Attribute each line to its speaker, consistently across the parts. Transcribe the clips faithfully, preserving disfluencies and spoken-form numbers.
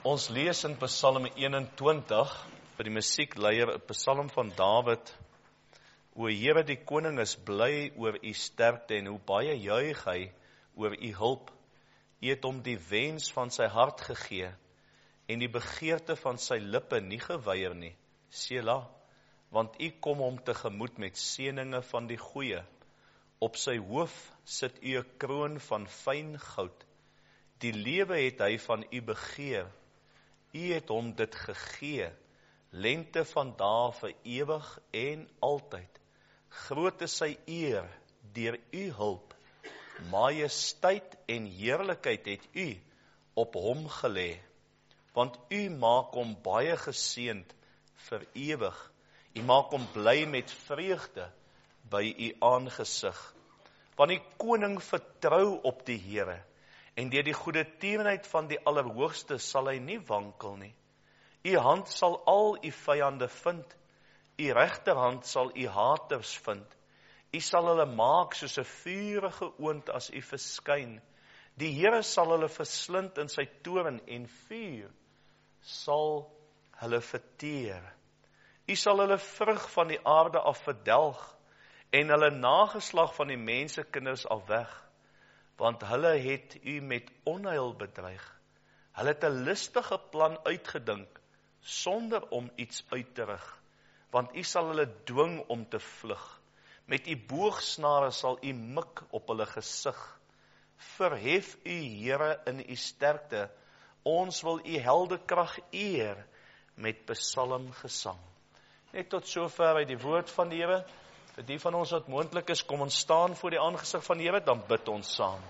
Speaker 1: Ons lees in Psalm eenentwintig, by die musiekleier, 'n Psalm van Dawid. O Here, die koning is bly oor u sterkte en hoe baie juig hy oor u hulp. U het hom die wens van sy hart gegee en die begeerte van sy lippe nie geweier nie. Sela, want u kom hom tegemoet met seëninge van die goeie. Op sy hoof sit u 'n kroon van fyn goud. Die lewe het hy van u begeer. U het hom dit gegee, lente van dae vir ewig en altyd. Groot is sy eer deur u hulp. Majesteit en heerlikheid het u op hom gelê. Want u maak hom baie geseënd vir ewig. U maak hom bly met vreugde by u aangesig. Want die koning vertrou op die Here. En deur die goeie tierenheid van die Allerhoogste sal hy nie wankel nie. U hand sal al u vyande vind. U regterhand sal u haters vind. U sal hulle maak soos 'n vurige oond as u verskyn. Die Here sal hulle verslind in sy toorn en vuur sal hulle verteer. U sal hulle vrug van die aarde af verdelg en hulle nageslag van die mensekinders af weg. Want hulle het u met onheil bedreig. Hulle het 'n listige plan uitgedink, sonder om iets uit te rig. Want u sal hulle dwing om te vlug. Met u boogsnare sal u mik op hulle gesig. Verhef u, Here, in u sterkte. Ons wil u heldekrag eer met psalmgesang. Net tot sover uit die woord van die Here. Vir die van ons wat moontlik is, kom ons staan voor die aangesig van die Here, dan bid ons saam.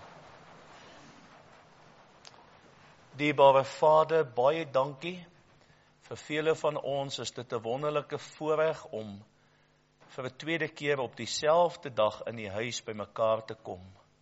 Speaker 1: Dierbare Vader, baie dankie. Vir vele van ons is dit 'n wonderlike voorreg om vir 'n tweede keer op dieselfde dag in die huis by mekaar te kom.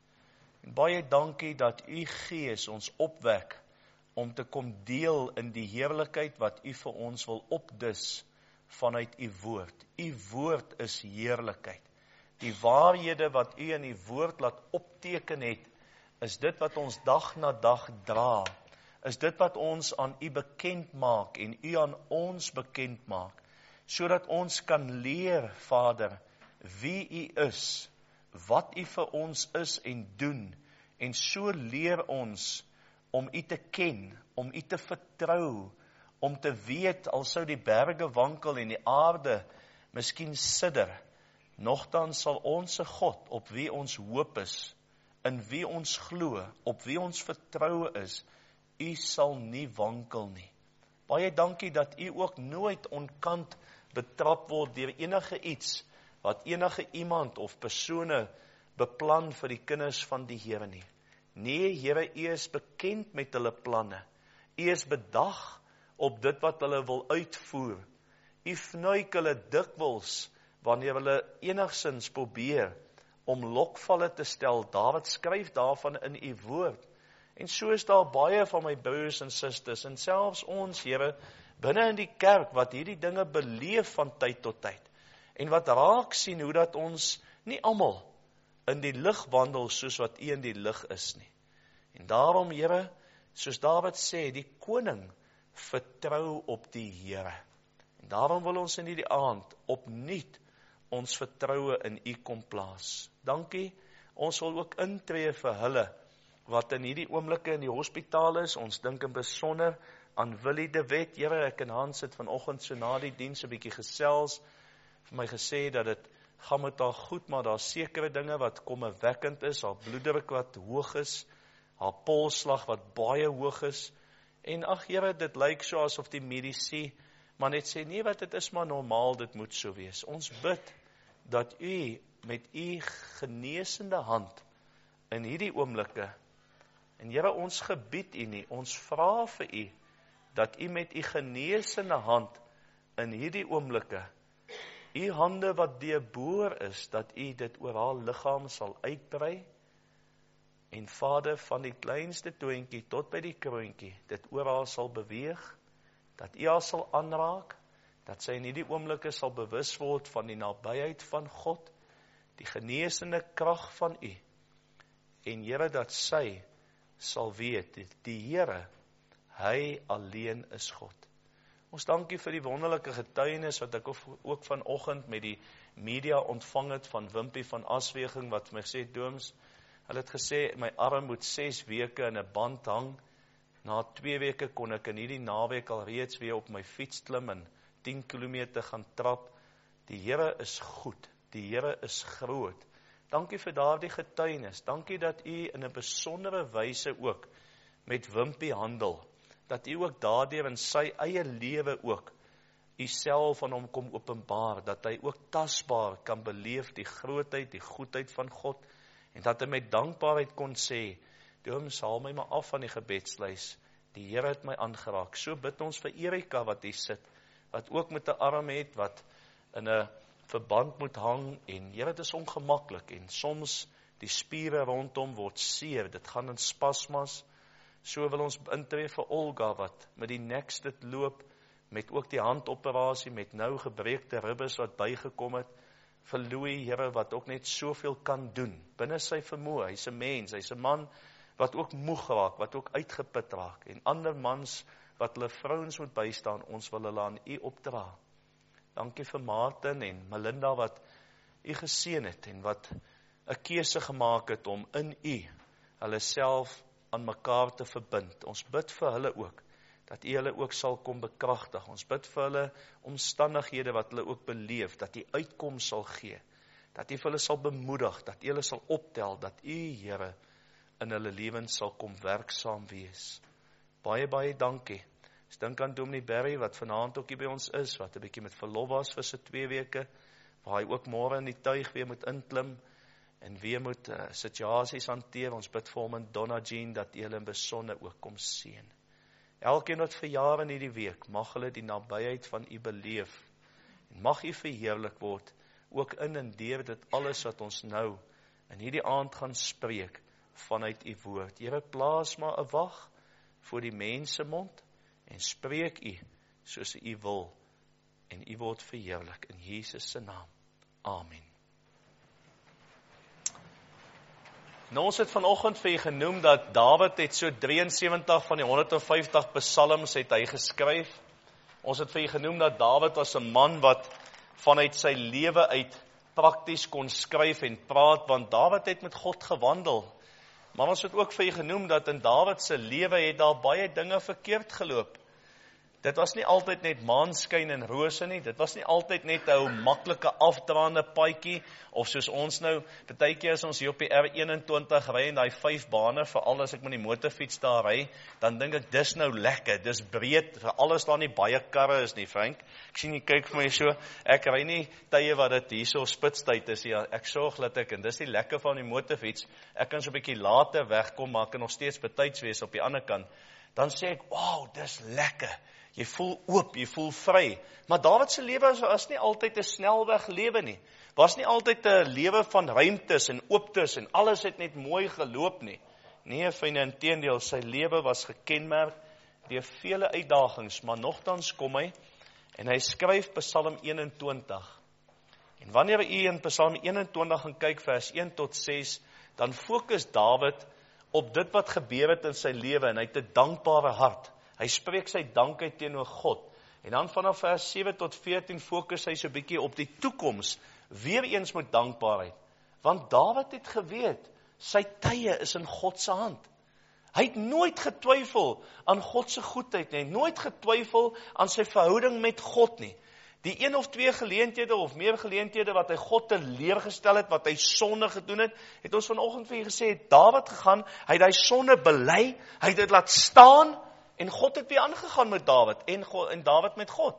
Speaker 1: En baie dankie dat u Gees ons opwek om te kom deel in die heerlikheid wat u vir ons wil opdis vanuit u woord. U woord is heerlikheid. Die waarhede wat u in die woord laat opteken het, is dit wat ons dag na dag dra. Is dit wat ons aan u bekend maak en u aan ons bekend maak, sodat ons kan leer, Vader, wie u is, wat u vir ons is en doen, en so leer ons om u te ken, om u te vertrou, om te weet, al sou die berge wankel en die aarde miskien sidder, nogtans sal ons God, op wie ons hoop is, in wie ons glo, op wie ons vertroue is, u sal nie wankel nie. Baie dankie dat u ook nooit onkant betrap word deur enige iets, wat enige iemand of persone beplan vir die kinders van die Here nie. Nee, Here, u is bekend met hulle planne. U is bedag op dit wat hulle wil uitvoer. U fnuik hulle dikwels, wanneer hulle enigsins probeer, om lokvalle te stel. Dawid skryf daarvan in u woord. En so is daar baie van my broers en susters, en selfs ons, Here, binne in die kerk, wat hierdie dinge beleef van tyd tot tyd, en wat raak sien, hoe dat ons nie almal in die lig wandel, soos wat u in die lig is nie. En daarom, Here, soos Dawid sê, die koning vertrou op die Here. En daarom wil ons in hierdie aand opnuut ons vertroue in u kom plaas. Dankie, ons wil ook intree vir hulle, wat in hierdie oomblikke in die hospitaal is. Ons dink in besonder aan Willie de Wet. Here, ek en Hans het vanoggend so na die diens 'n bietjie gesels, vir my gesê dat dit gaan met haar goed, maar daar sekere dinge wat kommerwekkend is, haar bloeddruk wat hoog is, haar polsslag wat baie hoog is, en ag Here, dit lyk so asof die mediese maar net sê, nee, wat dit is maar normaal, dit moet so wees. Ons bid dat u met u genesende hand in hierdie oomblikke, en Here, ons gebied u nie, ons vra vir u, dat u met u genesende hand in hierdie oomblikke, u hande wat deurboor is, dat u dit oor haar liggaam sal uitbrei, en Vader, van die kleinste toentjie tot by die kroontjie, dit oor haar sal beweeg, dat u haar sal aanraak, dat sy in hierdie oomblikke sal bewus word van die nabyheid van God, die genesende krag van u, en Here, dat sy sal weet, die Here, Hy alleen is God. Ons dankie vir die wonderlike getuienis wat ek ook vanoggend met die media ontvang het van Wimpie van Asweging, wat my sê, Dooms, hulle het gesê, my arm moet ses weke in 'n band hang. Na twee weke kon ek in hierdie naweek al reeds weer op my fiets klim en tien kilometer gaan trap. Die Here is goed, die Here is groot. Dankie vir daardie getuienis, dankie dat u in 'n besondere wyse ook met Wimpie handel, dat u ook daardeur in sy eie lewe ook u self van hom kom openbaar, dat hy ook tasbaar kan beleef die grootheid, die goedheid van God, en dat hy met dankbaarheid kon sê, Dooms, haal my maar af van die gebedslys, die Here het my aangeraak. So bid ons vir Erika wat hier sit, wat ook met 'n arm het, wat in 'n verband moet hang, en Here, dit is ongemaklik, en soms die spiere rondom word seer, dit gaan in spasmas. So wil ons intree vir Olga, wat met die niks dit loop, met ook die handoperasie, met nou gebreekte ribbes wat bygekom het, vir Louis, Here, wat ook net soveel kan doen, binne sy vermoë, hy's 'n mens, hy's 'n man, wat ook moeg raak, wat ook uitgeput raak, en ander mans, wat hulle vrouens moet bystaan, ons wil hulle aan u opdra. Dankie vir Martin en Melinda, wat u geseën het, en wat 'n keuse gemaak het, om in u, hulle self aan mekaar te verbind. Ons bid vir hulle ook, dat u hulle ook sal kom bekragtig. Ons bid vir hulle omstandighede wat hulle ook beleef, dat u uitkoms sal gee, dat u vir hulle sal bemoedig, dat u hulle sal optel, dat u, Here, in hulle lewens sal kom werksaam wees. Baie, baie dankie. Ek dink aan Dominee Barry, wat vanaand ook hier by ons is, wat 'n bietjie met verlof was vir sy twee weke, waar hy ook môre in die tuig weer moet inklim, en weer moet uh, situasies hanteer. Ons bid vir hom en Donna Jean, dat u hulle in besonder ook kom seën. Elkeen wat verjaar in hierdie week, mag hulle die nabyheid van u beleef, en mag u verheerlik word, ook in en deur dit alles wat ons nou in hierdie aand gaan spreek, vanuit u woord. Here, plaas maar 'n wag voor die mense mond, en spreek u, soos u wil, en u word verheerlik, in Jesus se naam. Amen. Nou, ons het vanoggend vir u genoem, dat Dawid het so drie en sewentig van die honderd en vyftig psalms het hy geskryf. Ons het vir u genoem, dat Dawid was 'n man, wat vanuit sy lewe uit prakties kon skryf en praat, want Dawid het met God gewandel. Maar ons het ook vir u genoem, dat in Dawid se lewe het daar baie dinge verkeerd geloop. Dit was nie altyd net maanskyn en rose nie, dit was nie altyd net 'n maklike afdraande paadjie, of soos ons nou, partykeer as ons hier op die R eenentwintig ry, en daai vyf bane, veral as ek met die motorfiets daar ry, dan dink ek, dis nou lekker, dis breed, vir alles daar nie baie karre is nie, Frank. Ek sien jy kyk vir my so, ek ry nie tye wat dit hier so spitstyd is, ja, ek sorg dat ek, en dis die lekker van die motorfiets, ek kan so 'n bietjie later wegkom, maar ek kan nog steeds betyds wees op die ander kant. Dan sê ek, wow, dis lekker. Jy voel oop, jy voel vry. Maar Dawid se lewe was, was nie altyd 'n snelweg lewe nie. Was nie altyd 'n lewe van ruimtes en ooptes en alles het net mooi geloop nie. Nee, fyne, inteendeel, sy lewe was gekenmerk deur vele uitdagings, maar nogtans kom hy en hy skryf Psalm eenentwintig. En wanneer u in Psalm eenentwintig gaan kyk, vers een tot ses, dan fokus Dawid op dit wat gebeur het in sy lewe, en hy het 'n dankbare hart. Hy spreek sy dank uit teenoor God. En dan vanaf vers sewe tot veertien fokus hy so 'n bietjie op die toekoms, weer eens met dankbaarheid. Want Dawid het geweet, sy tye is in God se hand. Hy het nooit getwyfel aan God se goedheid nie, nooit getwyfel aan sy verhouding met God nie. Die een of twee geleenthede of meer geleenthede wat hy God teleurgestel het, wat hy sonde gedoen het, het ons vanoggend vir u gesê, het Dawid gegaan, hy het daai sonde bely, hy het dit laat staan, en God het weer aangegaan met Dawid, en, God, en Dawid met God.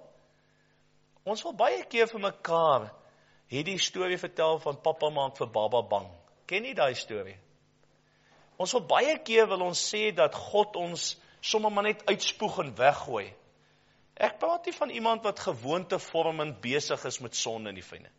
Speaker 1: Ons wil baie keer vir mekaar hierdie storie vertel van papa maak vir baba bang. Ken jy daai storie? Ons wil baie keer wil ons sê dat God ons sommer maar net uitspoeg en weggooi. Ek praat nie van iemand wat gewoontevormend besig is met sonde nie, vriende.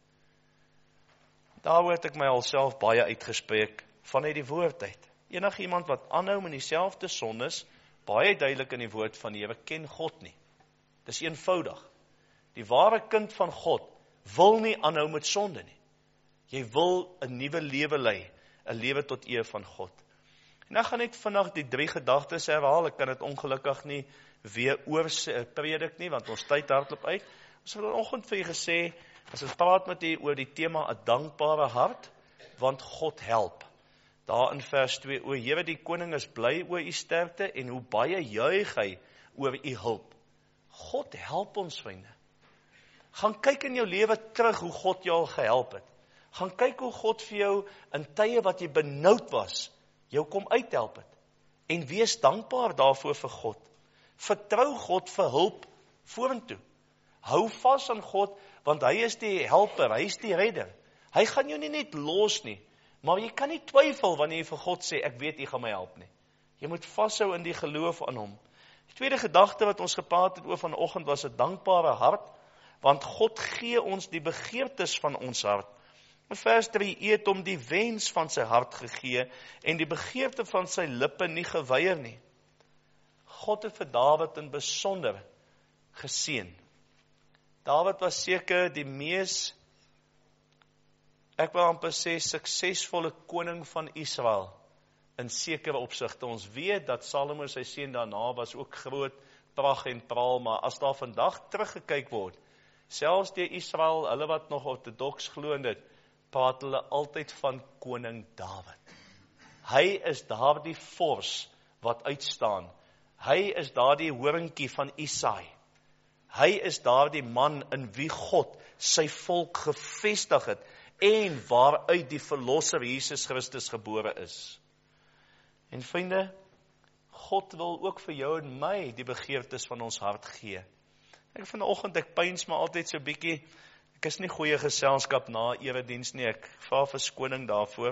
Speaker 1: Daar het ek my alself baie uitgespreek vanuit die woord uit. Enige iemand wat aanhou met dieselfde sondes, baie duidelik in die woord van die Here, ken God nie. Dis eenvoudig. Die ware kind van God wil nie aanhou met sonde nie. Jy wil 'n nuwe lewe lei, 'n lewe tot eer van God. En ek gaan net vandag die drie gedagtes herhaal, ek kan dit ongelukkig nie weer oor predik nie, want ons tyd hardloop uit. Ons het vanoggend vir u gesê, as ons praat met u oor die tema 'n dankbare hart, want God help. Daar in vers twee, o Here, die koning is bly oor u sterkte, en hoe baie juig hy oor u hulp. God help ons, vriende. Gaan kyk in jou lewe terug hoe God jou al gehelp het. Gaan kyk hoe God vir jou in tye wat jy benoud was, jou kom uithelp het. En wees dankbaar daarvoor vir God. Vertrou God vir hulp vorentoe. Hou vas aan God, want hy is die helper, hy is die redder. Hy gaan jou nie net los nie, maar jy kan nie twyfel wanneer jy vir God sê, ek weet, jy gaan my help nie. Jy moet vashou in die geloof aan hom. Die tweede gedagte wat ons gepraat het oor vanoggend was 'n dankbare hart, want God gee ons die begeertes van ons hart. In vers drie, U het hom die wens van sy hart gegee en die begeerte van sy lippe nie geweier nie. God het vir Dawid in besonder geseën. Dawid was seker die mees, ek wil amper sê, suksesvolle koning van Israel, in sekere opsigte. Ons weet dat Salomo sy seun daarna was ook groot, pragt en praal, maar as daar vandag teruggekyk word, selfs deur Israel, hulle wat nog orthodox glo in dit, praat hulle altyd van koning Dawid. Hy is daar die vors wat uitstaan. Hy is daar die horingkie van Isaai. Hy is daar die man in wie God sy volk gevestig het en waaruit die verlosser Jesus Christus gebore is. En vriende, God wil ook vir jou en my die begeertes van ons hart gee. Ek vanoggend, ek pyns maar altyd so bietjie, ek is nie goeie geselskap na erediens nie, ek vra verskoning daarvoor.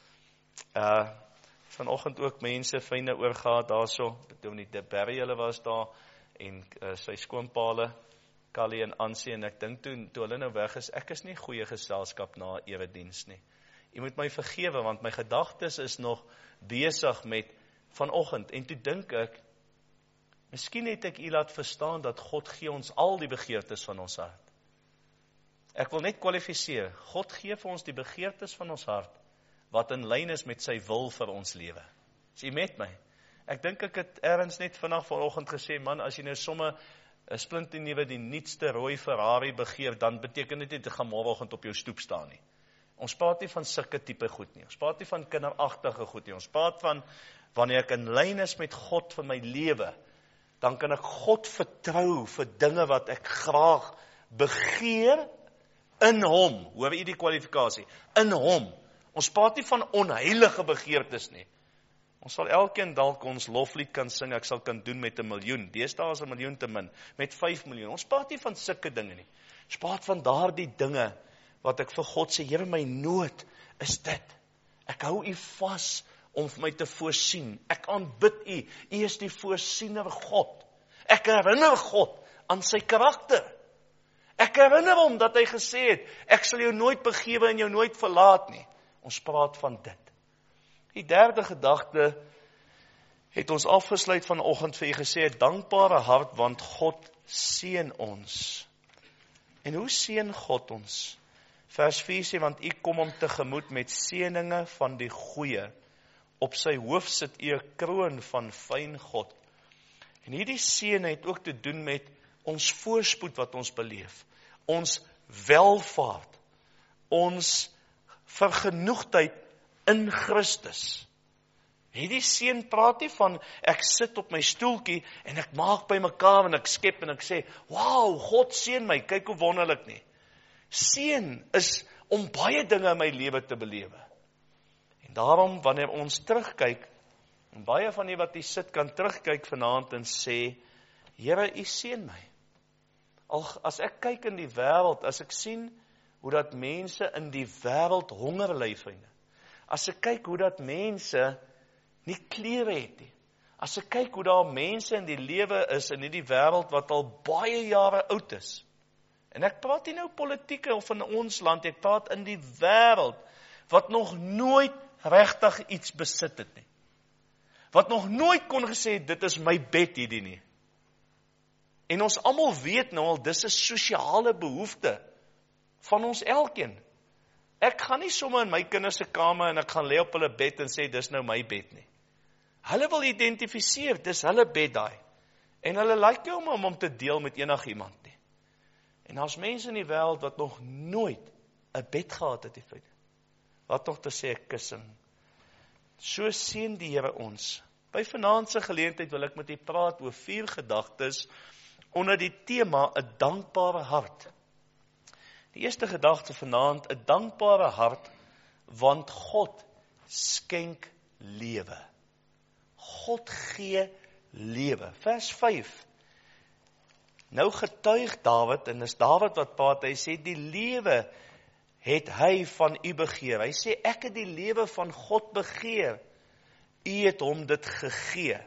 Speaker 1: Uh, vanoggend ook mense, vriende oorgaat daarso, Dominee De Berry, hulle was daar, en uh, sy skoonpaale, Callie en Ansie, en ek dink toe, toe hulle nou weg is, ek is nie goeie geselskap na erediens nie. Jy moet my vergewe, want my gedagtes is nog besig met vanoggend, en toe dink ek, miskien het ek u laat verstaan dat God gee ons al die begeertes van ons hart. Ek wil net kwalifiseer, God gee vir ons die begeertes van ons hart, wat in lyn is met sy wil vir ons lewe. Is jy met my? Ek dink ek het ergens net vandag vanoggend gesê, man, as jy nou somme 'n splinternuwe die nuutste rooi Ferrari begeer, dan beteken dit nie, dit gaan môreoggend op jou stoep staan nie. Ons praat nie van sulke tipe goed nie, ons praat nie van kinderagtige goed nie, ons praat van, wanneer ek in lyn is met God vir my lewe, dan kan ek God vertrou vir dinge wat ek graag begeer in hom. Hoor jy die kwalifikasie? In hom. Ons praat nie van onheilige begeertes nie. Ons sal elkeen dalk ons loflied kan sing, ek sal kan doen met 'n miljoen. Deesdae is 'n miljoen te min, met vyf miljoen. Ons praat nie van sulke dinge nie. Ons praat van daardie dinge wat ek vir God sê, Here, my nood is dit. Ek hou u vas om vir my te voorsien. Ek aanbid u. U is die voorsiener God. Ek herinner God aan sy karakter. Ek herinner hom dat hy gesê het, ek sal jou nooit begewe en jou nooit verlaat nie. Ons praat van dit. Die derde gedagte het ons afgesluit vanoggend vir u gesê, 'n dankbare hart, want God seën ons. En hoe seën God ons? Vers vier sê, want u kom hom tegemoet met seëninge van die goeie. Op sy hoof sit u 'n kroon van fyn God. En hierdie seën het ook te doen met ons voorspoed wat ons beleef. Ons welvaart. Ons vergenoegdheid in Christus. Hierdie seën praat nie van, ek sit op my stoeltjie en ek maak by mekaar en ek skep en ek sê, wow, God seën my, kyk hoe wonderlik nie. Seën is om baie dinge in my lewe te belewe. En daarom, wanneer ons terugkyk, en baie van die wat hier sit kan terugkyk vanaand en sê, Here, u seën my. Al as ek kyk in die wêreld, as ek sien hoe dat mense in die wêreld honger ly, vriende. As ek kyk hoe dat mense nie klere het nie. As ek kyk hoe daar mense in die lewe is in hierdie wêreld wat al baie jare oud is. En ek praat nie nou politieke of in ons land, ek praat in die wêreld wat nog nooit regtig iets besit het nie. Wat nog nooit kon gesê, dit is my bed hierdie nie. En ons almal weet nou al, dis 'n sosiale behoefte van ons elkeen. Ek gaan nie sommer in my kinders se kamer en ek gaan lê op hulle bed en sê, dis nou my bed nie. Hulle wil identifiseer, dis hulle bed daai. En hulle like nie om om te deel met enigiemand nie. En daar's mense in die wêreld wat nog nooit 'n bed gehad het, die feit. Wat nog te sê 'n kussing. So seën die Here ons. By vanaand se geleentheid wil ek met u praat oor vier gedagtes onder die tema 'n dankbare hart. Die eerste gedagte vanaand, 'n dankbare hart, want God skenk lewe. God gee lewe. Vers vyf. Nou getuig Dawid, en dis Dawid wat praat, hy sê die lewe het hy van u begeer. Hy sê ek het die lewe van God begeer. U het hom dit gegee.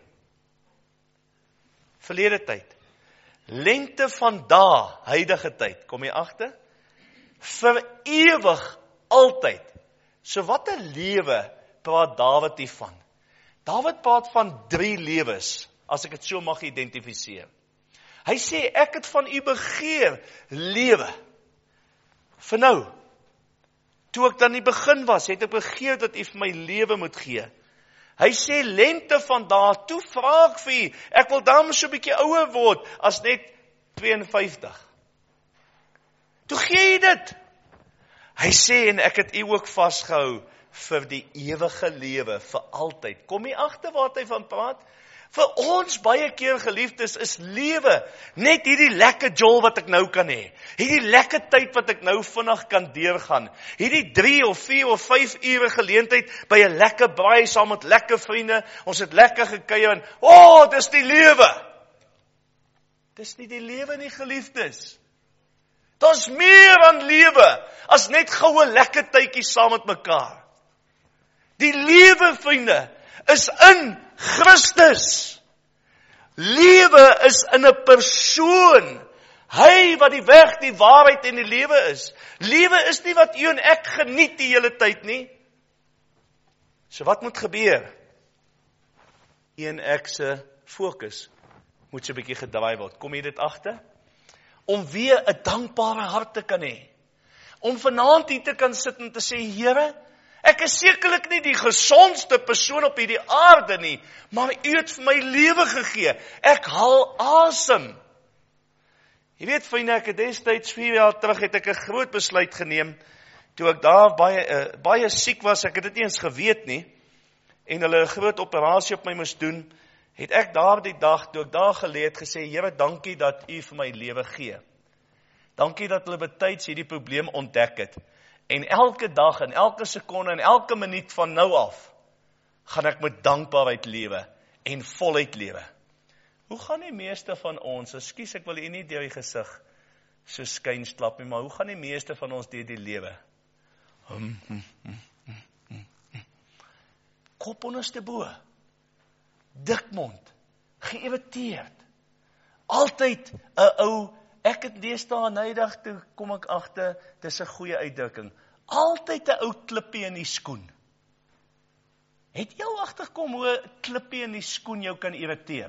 Speaker 1: Verlede tyd. Lengte van dae, huidige tyd. Kom jy agter? Vir ewig, altyd. So wat 'n lewe praat Dawid hiervan? Dawid praat van drie lewes, as ek dit so mag identifiseer. Hy sê, ek het van u begeer, lewe. Vir nou, toe ek dan in die begin was, het ek begeer dat u vir my lewe moet gee. Hy sê, lengte van dae, toe vra ek vir u, ek wil daarom so 'n bietjie ouer word, as net twee en vyftig. Toe gee hy dit. Hy sê, en ek het u ook vasgehou, vir die ewige lewe, vir altyd. Kom jy agter wat hy van praat? Vir ons baie keer geliefdes is lewe net hierdie lekker jol wat ek nou kan hê. Hierdie lekker tyd wat ek nou vinnig kan deurgaan. Hierdie drie of vier of vyf ure geleentheid by 'n lekker braai saam met lekker vriende. Ons het lekker gekuier en o, oh, dis die lewe. Dis nie die lewe nie, geliefdes. Daar's meer aan lewe as net goue lekker tydjies saam met mekaar. Die lewe, vriende, is in Christus. Lewe is in 'n persoon. Hy wat die weg, die waarheid en die lewe is. Lewe is nie wat u en ek geniet die hele tyd nie. So wat moet gebeur? U en ek se fokus moet so 'n bietjie gedraai word. Kom jy dit agter? Om weer 'n dankbare hart te kan hê. Om vanaand hier te kan sit en te sê, Here, ek is sekerlik nie die gesondste persoon op hierdie aarde nie, maar u het vir my lewe gegee. Ek haal asem. Jy weet, vriende, ek het destyds vier jaar terug het ek 'n groot besluit geneem, toe ek daar baie, uh, baie siek was, ek het dit nie eens geweet nie, en hulle 'n groot operasie op my moes doen, het ek daardie dag, toe ek daar gelê het, gesê, Here, dankie dat u vir my lewe gee. Dankie dat hulle betyds hierdie probleem ontdek het. En elke dag, en elke sekonde, en elke minuut van nou af, gaan ek met dankbaarheid lewe, en voluit lewe. Hoe gaan die meeste van ons, ekskuus, ek wil u nie deur die gesig so skyn slap nie, maar hoe gaan die meeste van ons deur die lewe? Hum, hum, hum, hum, hum, hum. Kop onderste bo, dikmond, geïrriteerd, altyd 'n ou. Ek het deesdae nydig, toe kom ek agter, dis 'n goeie uitdrukking. Altyd 'n ou klippie in die skoen. Het jy al agterkom hoe 'n klippie in die skoen jou kan irriteer?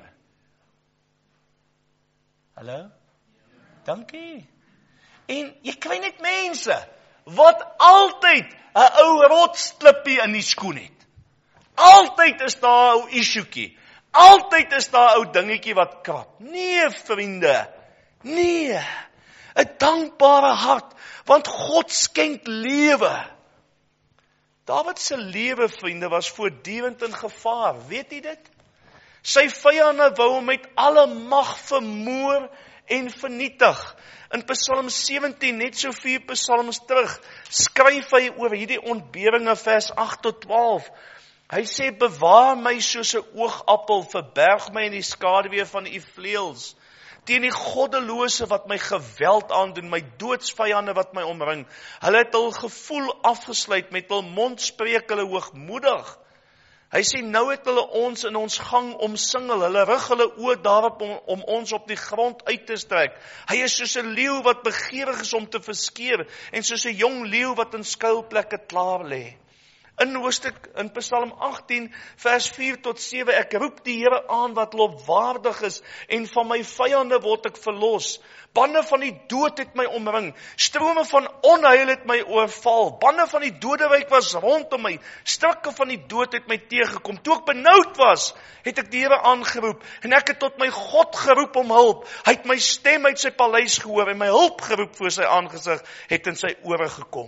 Speaker 1: Hallo? Dankie. En jy kry net mense wat altyd 'n ou rotsklippie in die skoen het. Altyd is daar 'n ou issuetjie. Altyd is daar 'n ou dingetjie wat krap. Nee, vriende. Nee, 'n dankbare hart, want God skenk lewe. Dawid se lewe, vriende, was voortdurend in gevaar. Weet jy dit? Sy vyande wou hom met alle mag vermoor en vernietig. In Psalm sewentien, net so vier psalms terug, skryf hy oor hierdie ontberinge, vers agt tot twaalf. Hy sê, bewaar my soos 'n oogappel, verberg my in die skaduwee van u vleuels. Teen die goddelose wat my geweld aandoen, my doodsvyande wat my omring. Hulle het hul gevoel afgesluit, met hul mond spreek hulle hoogmoedig. Hy sê, nou het hulle ons in ons gang omsingel, hulle rig hulle oë daarop om, om ons op die grond uit te strek. Hy is soos 'n leeu wat begeerig is om te verskeer, en soos 'n jong leeu wat in skuilplekke klaar lê. In hoofstuk, in Psalm agttien, vers vier tot sewe, ek roep die Here aan wat lofwaardig is, en van my vyande word ek verlos. Bande van die dood het my omring, strome van onheil het my oorval, bande van die doderyk was rondom my, strikke van die dood het my teëgekom. Toe ek benoud was, het ek die Here aangeroep, en ek het tot my God geroep om hulp. Hy het my stem uit sy paleis gehoor, en my hulp geroep voor sy aangesig, het in sy ore gekom.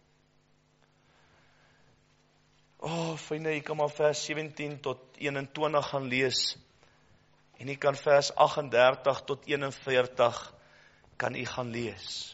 Speaker 1: O, oh, vriende, jy kan maar vers sewentien tot eenentwintig gaan lees, en jy kan vers agt en dertig tot eenenveertig kan jy gaan lees.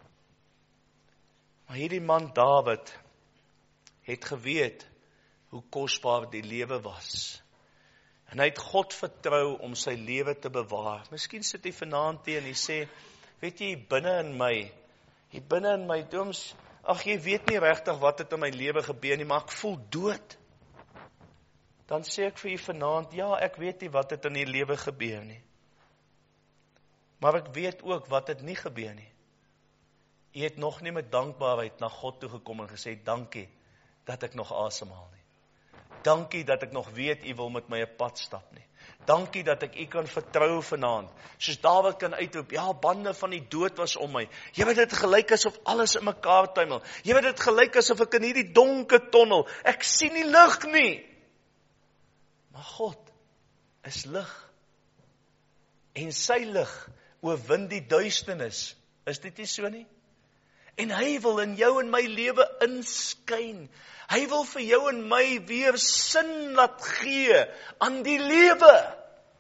Speaker 1: Maar hierdie man Dawid het geweet hoe kosbaar die lewe was. En hy het God vertrou om sy lewe te bewaar. Miskien sit hy vanaand hier en hy sê, weet jy, hier binne in my, hier binne in my dooms, ag jy weet nie regtig wat het in my lewe gebeur nie, maar ek voel dood. Dan sê ek vir jy vanaand, ja, ek weet nie wat het in die lewe gebeur nie. Maar ek weet ook wat het nie gebeur nie. Jy het nog nie met dankbaarheid na God toe gekom en gesê, dankie dat ek nog asemhaal nie. Dankie dat ek nog weet, u wil met my 'n pad stap nie. Dankie dat ek u kan vertrou vanaand. Soos Dawid kan uitroep, ja, bande van die dood was om my. Jy weet dit gelyk asof alles in mekaar tuimel. Jy weet dit gelyk asof ek in hierdie donker tonnel, ek sien nie lig nie. Maar God is lig. En sy lig oorwin die duisternis. Is dit nie so nie? En hy wil in jou en my lewe inskyn. Hy wil vir jou en my weer sin laat gee aan die lewe.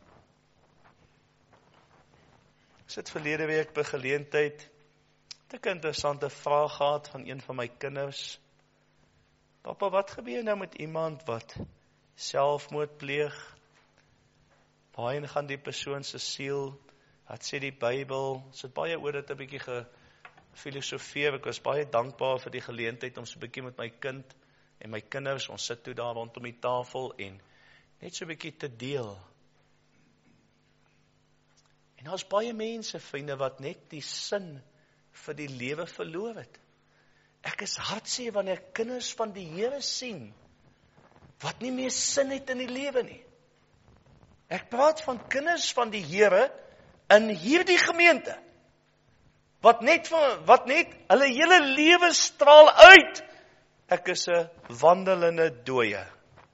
Speaker 1: Ek het verlede week by geleentheid het ek 'n interessante vraag gehad van een van my kinders. Papa, wat gebeur nou met iemand wat selfmoord pleeg? Waarheen gaan die persoon se siel? Wat sê die Bybel? Ons het baie oor dit 'n bietjie gefilosofeer. Ek was baie dankbaar vir die geleentheid om so 'n bietjie met my kind en my kinders, ons sit toe daar rondom die tafel en net so 'n bietjie te deel. En daar's baie mense, vriende, wat net die sin vir die lewe verloor het. Ek is hartseer wanneer kinders van die Here sien wat nie meer sin het in die lewe nie. Ek praat van kinders van die Here in hierdie gemeente, wat net, wat net hulle hele lewe straal uit, ek is 'n wandelende dooie.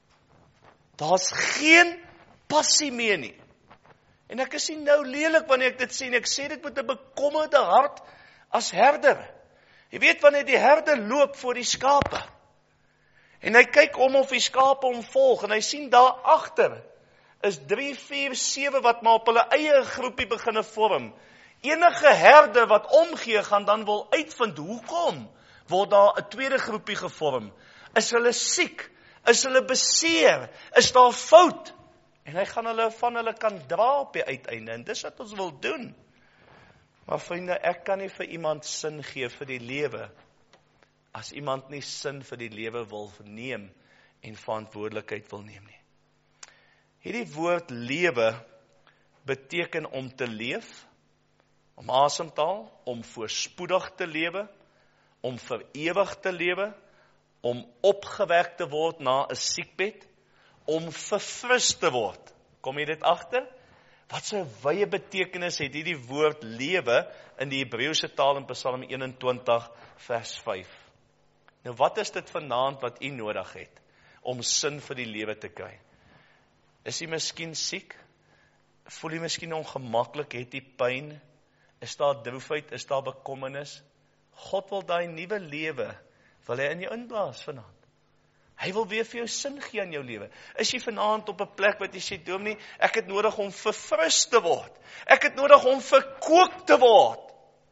Speaker 1: Daar's geen passie meer nie. En ek is nie nou lelik wanneer ek dit sê, en ek sê dit met 'n bekommerde hart as herder. Jy weet wanneer die herder loop voor die skape, en hy kyk om of die skape hom volg, en hy sien daar agter is drie, vier, sewe wat maar op hulle eie groepie beginne vorm. Enige herder wat omgee gaan dan wil uitvind, hoekom word daar 'n tweede groepie gevorm? Is hulle siek? Is hulle beseer? Is daar fout? En hy gaan hulle van hulle kan dra op die uiteinde, en dis wat ons wil doen. Maar vriende, ek kan nie vir iemand sin gee vir die lewe, as iemand nie sin vir die lewe wil neem, en verantwoordelikheid wil neem nie. Hierdie woord lewe beteken om te leef, om asem te haal, om voorspoedig te lewe, om vir ewig te lewe, om opgewek te word na 'n siekbed, om verfris te word. Kom jy dit agter? Wat so 'n wye betekenis het hierdie woord lewe in die Hebreëse taal in Psalm eenentwintig vers vyf. Nou wat is dit vanaand wat u nodig het om sin vir die lewe te kry? Is jy miskien siek? Voel jy miskien ongemaklik? Het jy pyn? Is daar droefheid? Is daar bekommernis? God wil daai nuwe lewe, wil hy in jou inblaas vanaand. Hy wil weer vir jou sin gee in jou lewe. Is jy vanaand op 'n plek wat jy sê, dominee, ek het nodig om verfris te word. Ek het nodig om verkoop te word.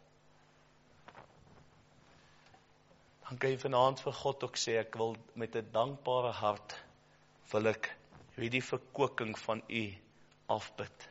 Speaker 1: Dan kan jy vanaand vir God ook sê, ek wil met 'n dankbare hart, wil ek hierdie verkoeking van u afbid.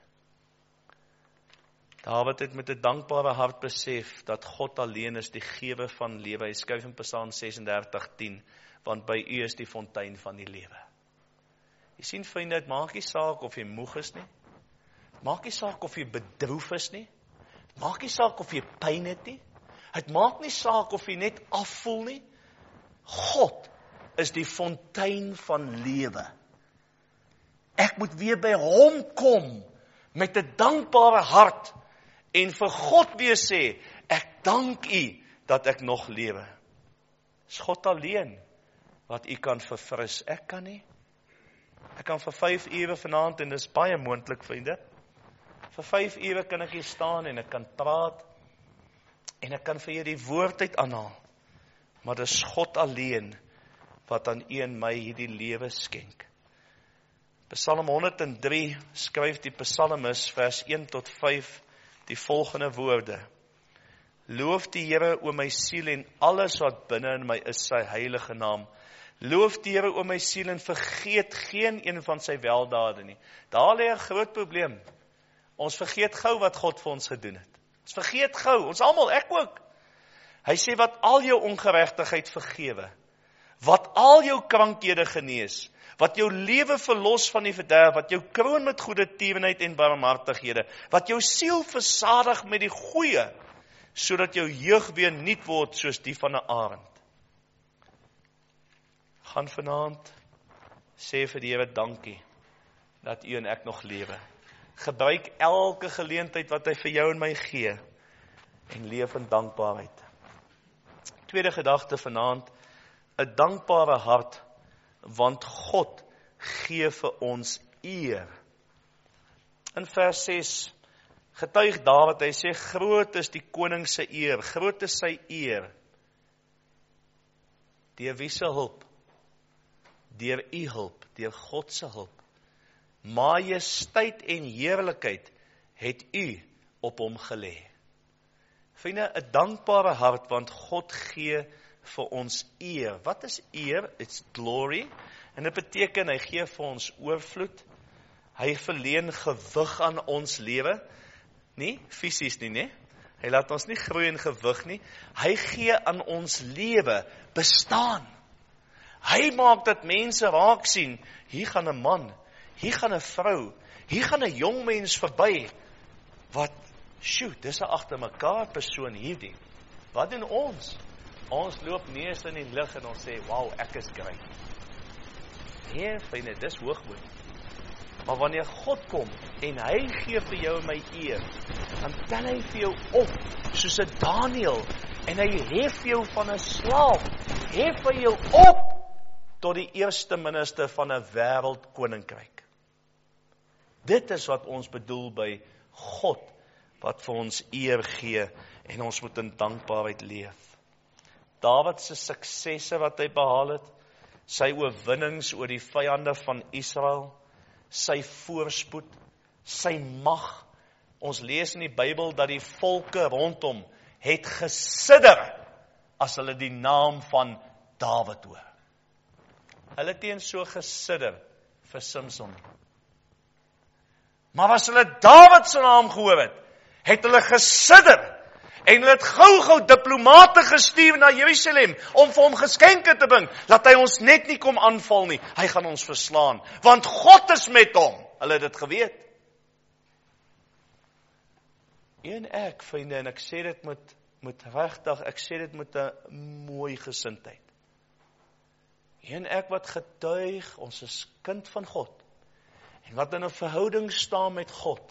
Speaker 1: Dawid het met 'n dankbare hart besef dat God alleen is die gewer van lewe. Hy skryf in Psalm ses en dertig tien, want by u is die fontein van die lewe. Jy sien vriende, dit maak nie saak of jy moeg is nie. Dit maak nie saak of jy bedroef is nie. Dit maak nie saak of jy pyn het nie. Dit maak nie saak of jy net afvoel nie. God is die fontein van lewe. Ek moet weer by hom kom, met 'n dankbare hart, en vir God weer sê, ek dank u, dat ek nog lewe. Is God alleen, wat u kan verfris, ek kan nie. Ek kan vir vyf ure vanaand, en dis baie moontlik, vriende, vir vyf ure kan ek hier staan, en ek kan praat, en ek kan vir jy die woord uit aanhaal, maar dis God alleen, wat aan u en my hierdie lewe skenk. Psalm honderd en drie skryf die psalmis vers een tot vyf die volgende woorde. Loof die Here o my siel en alles wat binne in my is sy heilige naam. Loof die Here o my siel en vergeet geen een van sy weldade nie. Daar lê 'n groot probleem. Ons vergeet gou wat God vir ons gedoen het. Ons vergeet gou, ons almal, ek ook. Hy sê wat al jou ongeregtigheid vergewe, wat al jou krankhede genees, wat jou lewe verlos van die verderf, wat jou kroon met goeie tierenheid en barmhartighede, wat jou siel versadig met die goeie, sodat jou jeug weer nuut word soos die van 'n arend. Gaan vanaand, sê vir die Here dankie, dat u en ek nog lewe. Gebruik elke geleentheid wat hy vir jou en my gee, en leef in dankbaarheid. Tweede gedagte vanaand, 'n dankbare hart, want God gee vir ons eer. In vers ses, getuig Dawid, hy sê, groot is die koning se eer, groot is sy eer. Deur wie se hulp? Deur u hulp, deur God se hulp. Majesteit en heerlikheid het u op hom gelê. Vriende, 'n dankbare hart, want God gee vir ons eer. Wat is eer? It's glory. En dit beteken, hy gee vir ons oorvloed. Hy verleen gewig aan ons lewe. Nie, fisies nie, nie. Hy laat ons nie groei in gewig nie. Hy gee aan ons lewe bestaan. Hy maak dat mense raak sien, hier gaan 'n man, hier gaan 'n vrou, hier gaan 'n jong mens verby, wat, shoot, dis 'n agter mekaar persoon hierdie. Wat doen ons? Ons loop neus in die lug en ons sê, wow, ek is great. Nee, vriende, dis hoogmoed. Maar wanneer God kom, en hy gee vir jou en my eer, dan tel hy vir jou op, soos 'n Daniel, en hy hef jou van 'n slaaf, hef hy jou op, tot die eerste minister van 'n wêreldkoninkryk. Dit is wat ons bedoel by God, wat vir ons eer gee, en ons moet in dankbaarheid leef. Dawid se suksesse wat hy behaal het, sy oorwinnings oor die vyande van Israel, sy voorspoed, sy mag. Ons lees in die Bybel dat die volke rondom het gesidder as hulle die naam van Dawid hoor. Hulle het teen so gesidder vir Samson. Maar as hulle Dawid se naam gehoor het, het hulle gesidder. En hulle het gou-gou diplomate gestuur na Jerusalem om vir hom geskenke te bring, laat hy ons net nie kom aanval nie. Hy gaan ons verslaan, want God is met hom. Hulle het dit geweet. En ek, vriende, en ek sê dit met, met regtig, ek sê dit met 'n mooi gesindheid. En ek wat getuig, ons is kind van God, en wat in 'n verhouding staan met God.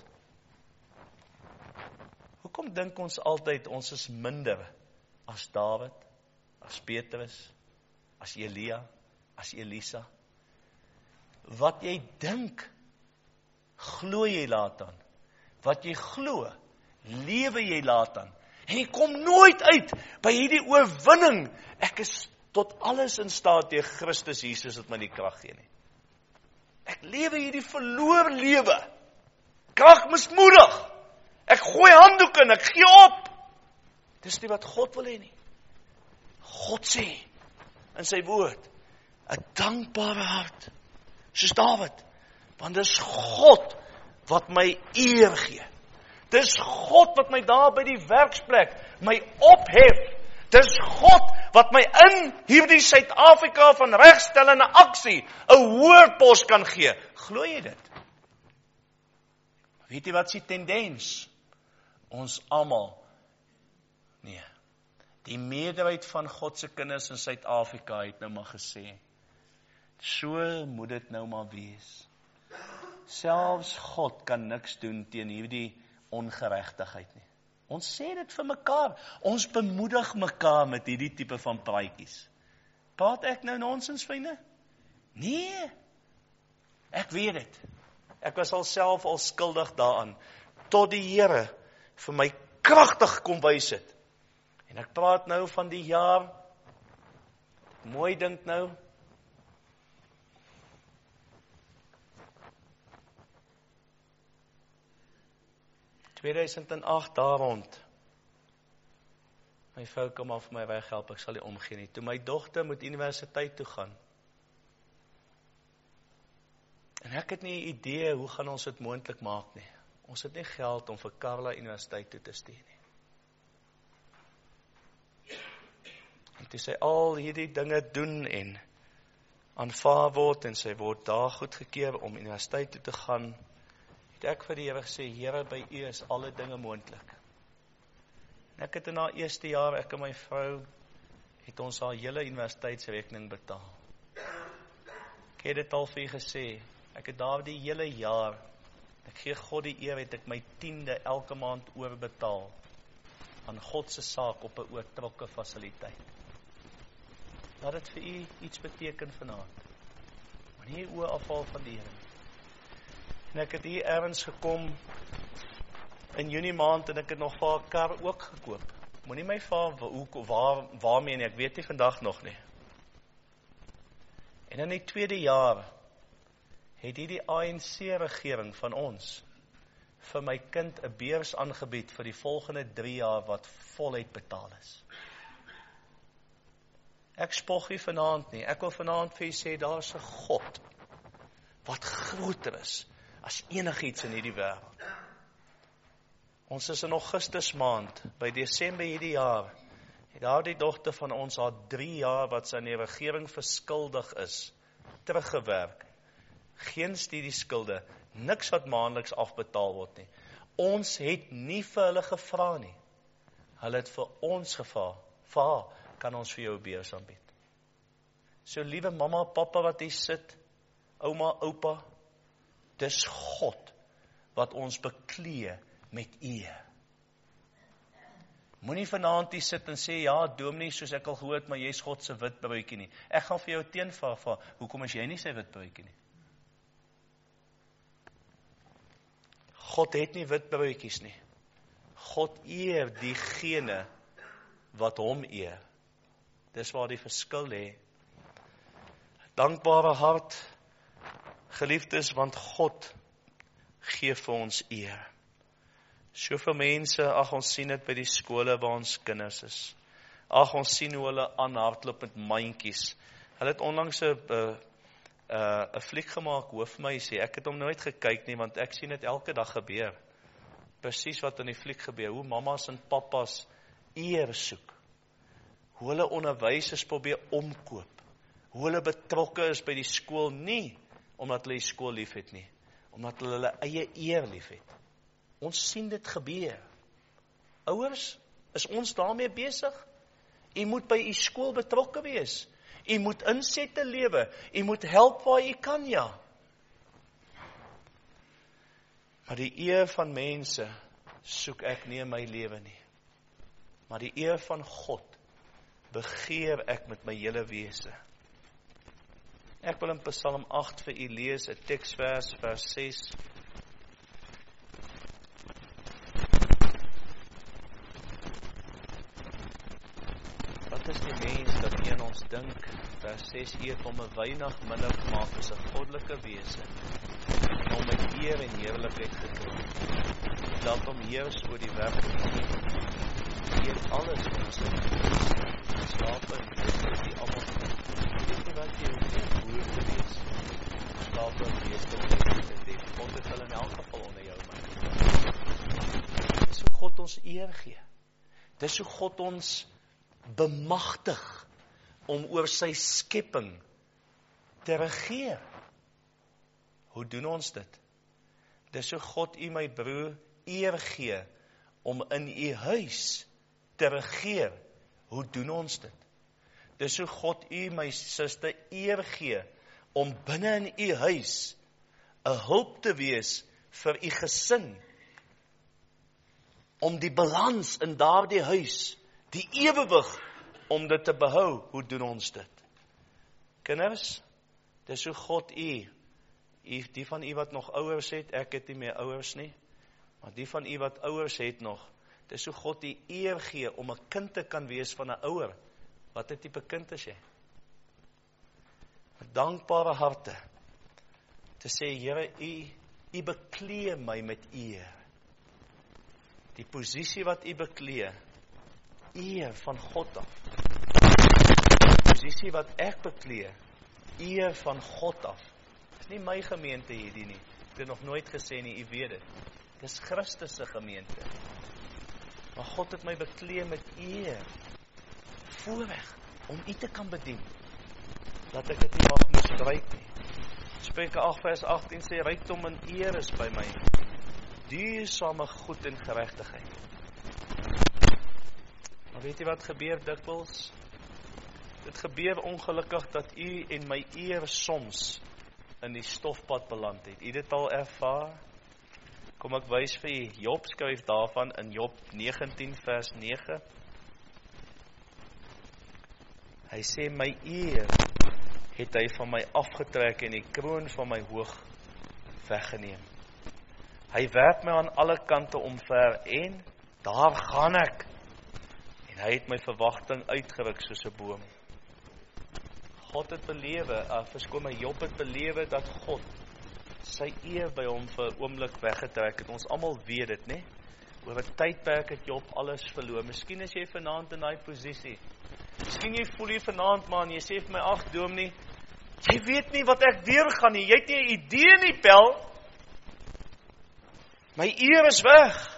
Speaker 1: Hoekom dink ons altyd ons is minder as Dawid, as Petrus, as Elia, as Elisa? Wat jy dink, glo jy laat aan. Wat jy glo, lewe jy laat aan. En jy kom nooit uit by hierdie oorwinning. Ek is tot alles in staat deur Christus Jesus wat my die krag gee nie. Ek lewe hierdie verloor lewe. Krag mismoedig. Ek gooi handdoek in, ek gee op. Dis nie wat God wil hê nie. God sê in sy woord, 'n dankbare hart, soos Dawid, want dis God wat my eer gee. Dis God wat my daar by die werksplek my ophef. Dis God wat my in hierdie Suid-Afrika van regstellende aksie 'n hoër pos kan gee. Glo jy dit? Weet jy wat se tendens? Ons almal, nee, die meerderheid van God se kinders in Suid-Afrika het nou maar gesê, So moet dit nou maar wees. Selfs God kan niks doen teen hierdie ongeregtigheid nie. Ons sê dit vir mekaar. Ons bemoedig mekaar met hierdie tipe van praatjies. Praat ek nou nonsens, vriende? Nee. Ek weet dit. Ek was al self al skuldig daaraan. Tot die Here vir my kragtig kom wys het. En ek praat nou van die jaar, mooi dink nou, tweeduisend agt daar rond. My vrou kom al vir my weghelp, ek sal nie omgee nie. Toe my dogter moet universiteit toe gaan. En ek het nie 'n idee hoe gaan ons dit moontlik maak nie. Ons het nie geld om vir Karla universiteit toe te stuur nie. En toe sy al hierdie dinge doen en aanvaar word en sy word daar goedgekeur om universiteit toe te gaan, het ek vir die Here gesê, Here, by U is alle dinge moontlik. En ek het in haar eerste jaar, ek en my vrou, het ons haar hele universiteitsrekening betaal. Ek het dit al vir u gesê, ek het daar die hele jaar, ek gee God die eer, het ek my tiende elke maand oorbetaal, aan God se saak op 'n oortrokke fasiliteit. Laat dit vir u iets beteken vanaand. Wanneer u oë afval van die Here. En ek het hier ergens gekom in Junie maand en ek het nog vir 'n kar ook gekoop. Moenie my vra hoe waar waarmee nie, ek weet nie vandag nog nie. En in die tweede jaar het hier die A N C regering van ons vir my kind 'n beurs aangebied vir die volgende drie jaar wat voluit betaal is. Ek spog nie vanaand nie. Ek wil vanaand vir u sê, daar is 'n God wat groter is as enigiets in hierdie wêreld. Ons is in Augustus maand, by Desember hierdie jaar, het daar die dogter van ons haar drie jaar wat sy aan die regering verskuldig is, teruggewerk. Geen studieskulde, niks wat maandeliks afbetaal word nie. Ons het nie vir hulle gevra nie. Hulle het vir ons gevra, va, kan ons vir jou 'n beurs aanbied. So liewe mamma, pappa wat hier sit, ouma, oupa, dis God wat ons beklee met eer. Moenie vanaand hier sit en sê, ja, dominee, soos ek al gehoor het, maar jy is God se wit bruidjie nie. Ek gaan vir jou teenvra, va, hoekom is jy nie sy wit bruidjie nie? God het nie wit bruidjies nie. God eer diegene wat hom eer. Dis waar die verskil lê. Dankbare hart, geliefdes, want God gee vir ons eer. Soveel mense, ag ons sien dit by die skole waar ons kinders is. Ag ons sien hoe hulle aanhardloop met mandjies. Hulle het onlangs 'n 'n 'n fliek gemaak, hoofmeisie. Ek het hom nooit gekyk nie, want ek sien dit elke dag gebeur. Presies wat in die fliek gebeur, hoe mamas en pappas eer soek. Hoe hulle onderwysers probeer omkoop. Hoe hulle betrokke is by die skool, nie omdat hulle die skool liefhet nie, omdat hulle hulle eie eer liefhet. Ons sien dit gebeur. Ouers, is ons daarmee besig? U moet by u skool betrokke wees. U moet insette lewe. U moet help waar u kan, ja. Maar die eer van mense soek ek nie in my lewe nie. Maar die eer van God begeer ek met my hele wese. Ek wil in Psalm agt vir u lees, 'n teksvers, vers ses. Wat is die mens dat een ons dink, vers ses, U het hom 'n weinig minder gemaak as 'n goddelike wese, en hom met eer en heerlikheid gekroon. Laat hom heers oor die werk van die hemel. U het alles van ons in skape en beeste die almal weet nie wat jy hoef nie boer te wees. Skape en beeste te wees. God het hulle in elk geval onder jou maak. Dis hoe God ons eer gee. Dis hoe God ons bemagtig om oor sy skepping te regeer. Hoe doen ons dit? Dis hoe God u, my broer, eer gee om in u huis te regeer. Hoe doen ons dit? Dis hoe God u, my suster, eer gee om binne in u huis 'n hulp te wees vir u gesin, om die balans in daardie huis, die ewewig, om dit te behou. Hoe doen ons dit? Kinders, dis hoe God u, u, die van u wat nog ouers het, ek het nie meer ouers nie, maar die van u wat ouers het nog, dis hoe God u eer gee, om 'n kind te kan wees van 'n ouer. Wat 'n tipe kind is jy? Met dankbare harte, te sê, Here, u, u beklee my met eer. Die posisie wat u beklee, eer van God af. Die posisie wat ek beklee, eer van God af. Dis nie my gemeente hierdie nie. Ek het nog nooit gesê nie, u weet dit. Dis Christus se gemeente. Maar God het my beklee met eer. Voorreg om u te kan bedien. Dat ek dit nie mag misbruik nie. Spreuke agt vers agttien sê, rykdom en eer is by my. Duursame goed en geregtigheid. Maar weet jy wat gebeur dikwels? Dit gebeur ongelukkig dat u en my eer soms in die stofpad beland het. U dit al ervaar? Kom ek wys vir u, Job skryf daarvan in Job negentien vers nege. Hy sê, my eer het hy van my afgetrek en die kroon van my hoog weggeneem. Hy werp my aan alle kante omver en daar gaan ek. En hy het my verwagting uitgeruk soos 'n boom. God het belewe, uh, verskoon my, Job het belewe dat God sy eer by hom vir 'n oomblik weggetrek het. Ons almal weet dit, né? Oor 'n tydperk het Job alles verloor. Miskien is jy vanaand in daai posisie. Miskien jy voel jy vanaand, man, jy sê vir my, ag dominee, jy weet nie wat ek deur gaan nie. Jy het nie 'n idee nie, pel. My eer is weg.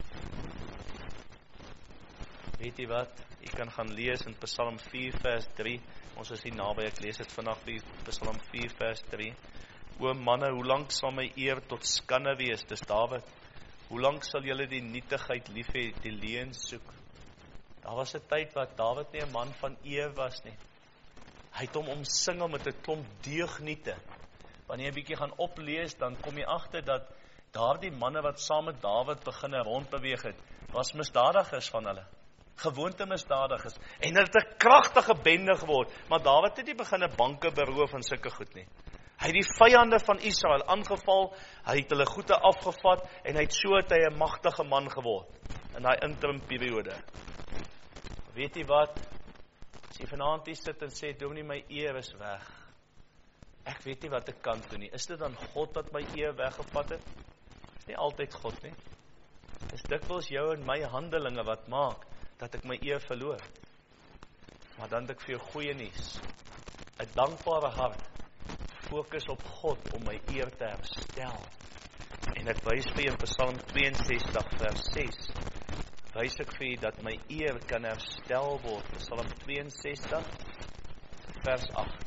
Speaker 1: Weet jy wat? Jy kan gaan lees in Psalm vier vers drie. Ons is hier naby, ek lees dit vandag vir Psalm vier vers drie. O manne, hoe lank sal my eer tot skande wees? Dis Dawid. Hoe lank sal julle die nietigheid lief hê, die leuen soek? Daar was 'n tyd wat Dawid nie 'n man van eer was nie. Hy het hom omsingel met 'n klomp deugniete. Wanneer jy 'n bietjie gaan oplees, dan kom jy agter dat daardie manne wat saam met Dawid begine rondbeweeg het, was misdadigers van hulle. Gewoonte misdadigers. En hulle het 'n kragtige bende geword. Maar Dawid het nie begine banke beroof en sulke goed nie. Hy het die vyande van Israel aangeval, hy het hulle goede afgevat, en hy het so het hy 'n magtige man geword, in daai interim periode. Weet jy wat? As jy vanaand hier sit en sê, dominee, my eer is weg. Ek weet nie wat ek kan doen nie. Is dit dan God wat my eer weggevat het? Dis nie altyd God nie. Dis dikwels jou en my handelinge wat maak dat ek my eer verloor. Maar dan het ek vir jou goeie nuus. 'n Dankbare hart fokus op God om my eer te herstel. En ek wys vir jou in Psalm twee en sestig vers ses. Wys ek vir jou dat my eer kan herstel word. Psalm twee en sestig vers agt.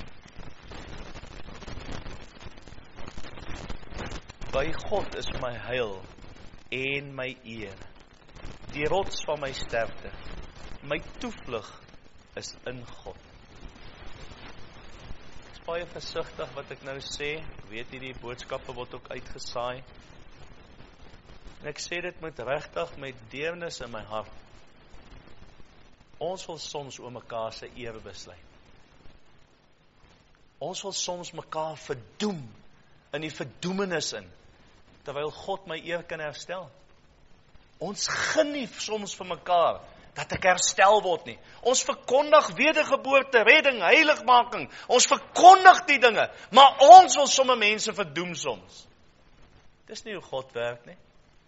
Speaker 1: By God is my heil en my eer, die rots van my sterkte. My toevlug is in God. Ek is baie versigtig wat ek nou sê. Ek weet hierdie boodskappe word ook uitgesaai. En ek sê dit met regtig met deernis in my hart. Ons wil soms oor mekaar se eer besluit. Ons wil soms mekaar verdoem, in die verdoemenis in, terwyl God my eer kan herstel. Ons geniet soms vir mekaar dat ek herstel word nie. Ons verkondig wedergeboorte, redding, heiligmaking. Ons verkondig die dinge, maar ons wil somme mense verdoem soms. Dis nie hoe God werk nie.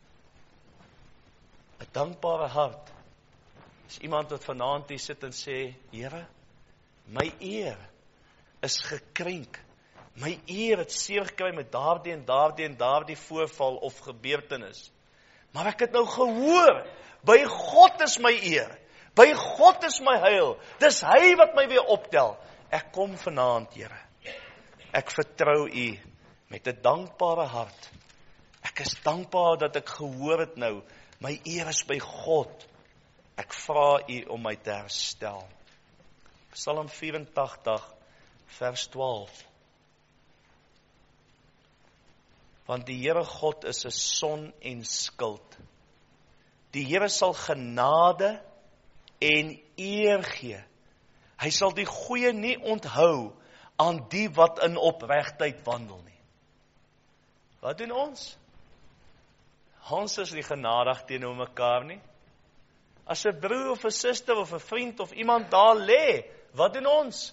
Speaker 1: 'n Dankbare hart is iemand wat vanaand hier sit en sê, Here, my eer is gekrenk. My eer het seer gekry met daardie en daardie en daardie voorval of gebeurtenis. Maar ek het nou gehoor, by God is my eer. By God is my heil. Dis hy wat my weer optel. Ek kom vanaand, Here. Ek vertrou U met 'n dankbare hart. Ek is dankbaar dat ek gehoor het nou. My eer is by God. Ek vra U om my te herstel. Psalm vyf en agt vers twaalf. Want die Here God is 'n son en skild. Die Here sal genade en eer gee. Hy sal die goeie nie onthou aan die wat in opregtheid wandel nie. Wat doen ons? Ons is nie genadig teenoor mekaar nie. As 'n broer of 'n suster of 'n vriend of iemand daar lê, wat doen ons?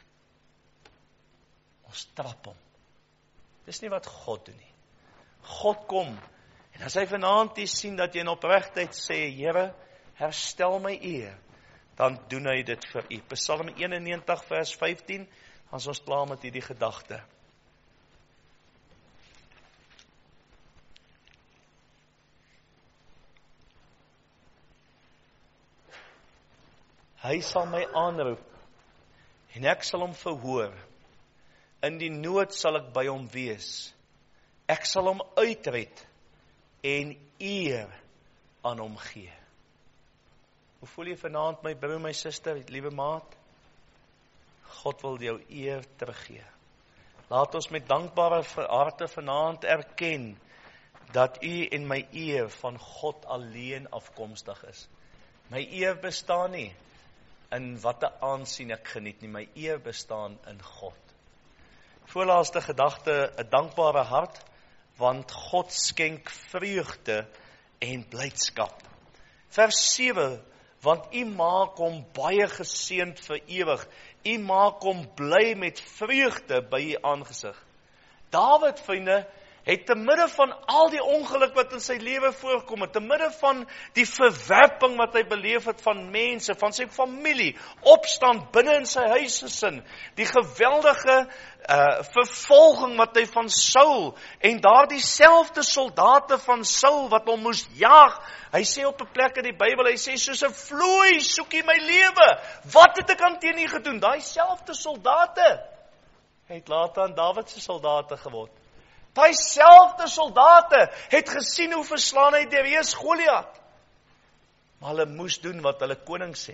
Speaker 1: Ons trap hom. Dis nie wat God doen nie. God kom, en as hy vanaand hier sien dat jy in opregtheid sê, Here, herstel my eer, dan doen hy dit vir u. Psalm eenennegentig vers vyftien, dan is ons klaar met hierdie gedagte. Hy sal my aanroep, en ek sal hom verhoor. In die nood sal ek by hom wees. Ek sal hom uitred en eer aan hom gee. Hoe voel jy vanaand, my broer, my suster, liewe maat? God wil jou eer teruggee. Laat ons met dankbare harte vanaand erken dat u en my eer van God alleen afkomstig is. My eer bestaan nie in watter aansien ek geniet nie, my eer bestaan in God. Voorlaaste gedagte, 'n dankbare hart, want God skenk vreugde en blydskap. Vers sewe, want u maak hom baie geseënd vir ewig. U maak hom bly met vreugde by u aangesig. Dawid, vriende, het te midde van al die ongeluk wat in sy lewe voorkom het, te midde van die verwerping wat hy beleef het van mense, van sy familie, opstand binne in sy huisgesin, die geweldige uh, vervolging wat hy van Saul, en daar dieselfde soldate van Saul wat hom moes jaag, hy sê op 'n plek in die Bybel, hy sê, soos 'n vloei soek hy my lewe, wat het ek aan teen u gedoen? Daai selfde soldate, het later aan Dawid se soldate geword. Daai selfde soldate het gesien hoe verslaan hy die reus Goliat. Maar hulle moes doen wat hulle koning sê.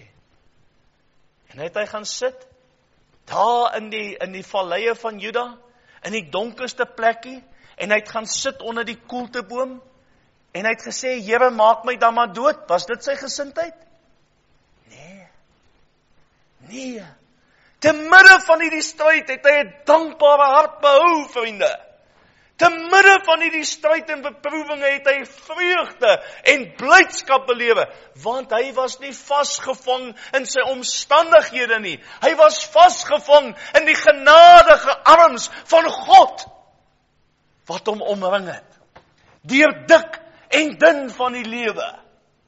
Speaker 1: En het hy gaan sit, daar in die, in die valleie van Juda, in die donkerste plekkie, en hy het gaan sit onder die koelteboom, en hy het gesê, Here, maak my dan maar dood. Was dit sy gesindheid? Nee. Nee. Te midde van hierdie stryd het hy 'n dankbare hart behou, vriende. Te midde van hierdie stryd en beproewinge het hy vreugde en blydskap belewe, want hy was nie vasgevang in sy omstandighede nie. Hy was vasgevang in die genadige arms van God, wat hom omring het, deur dik en dun van die lewe.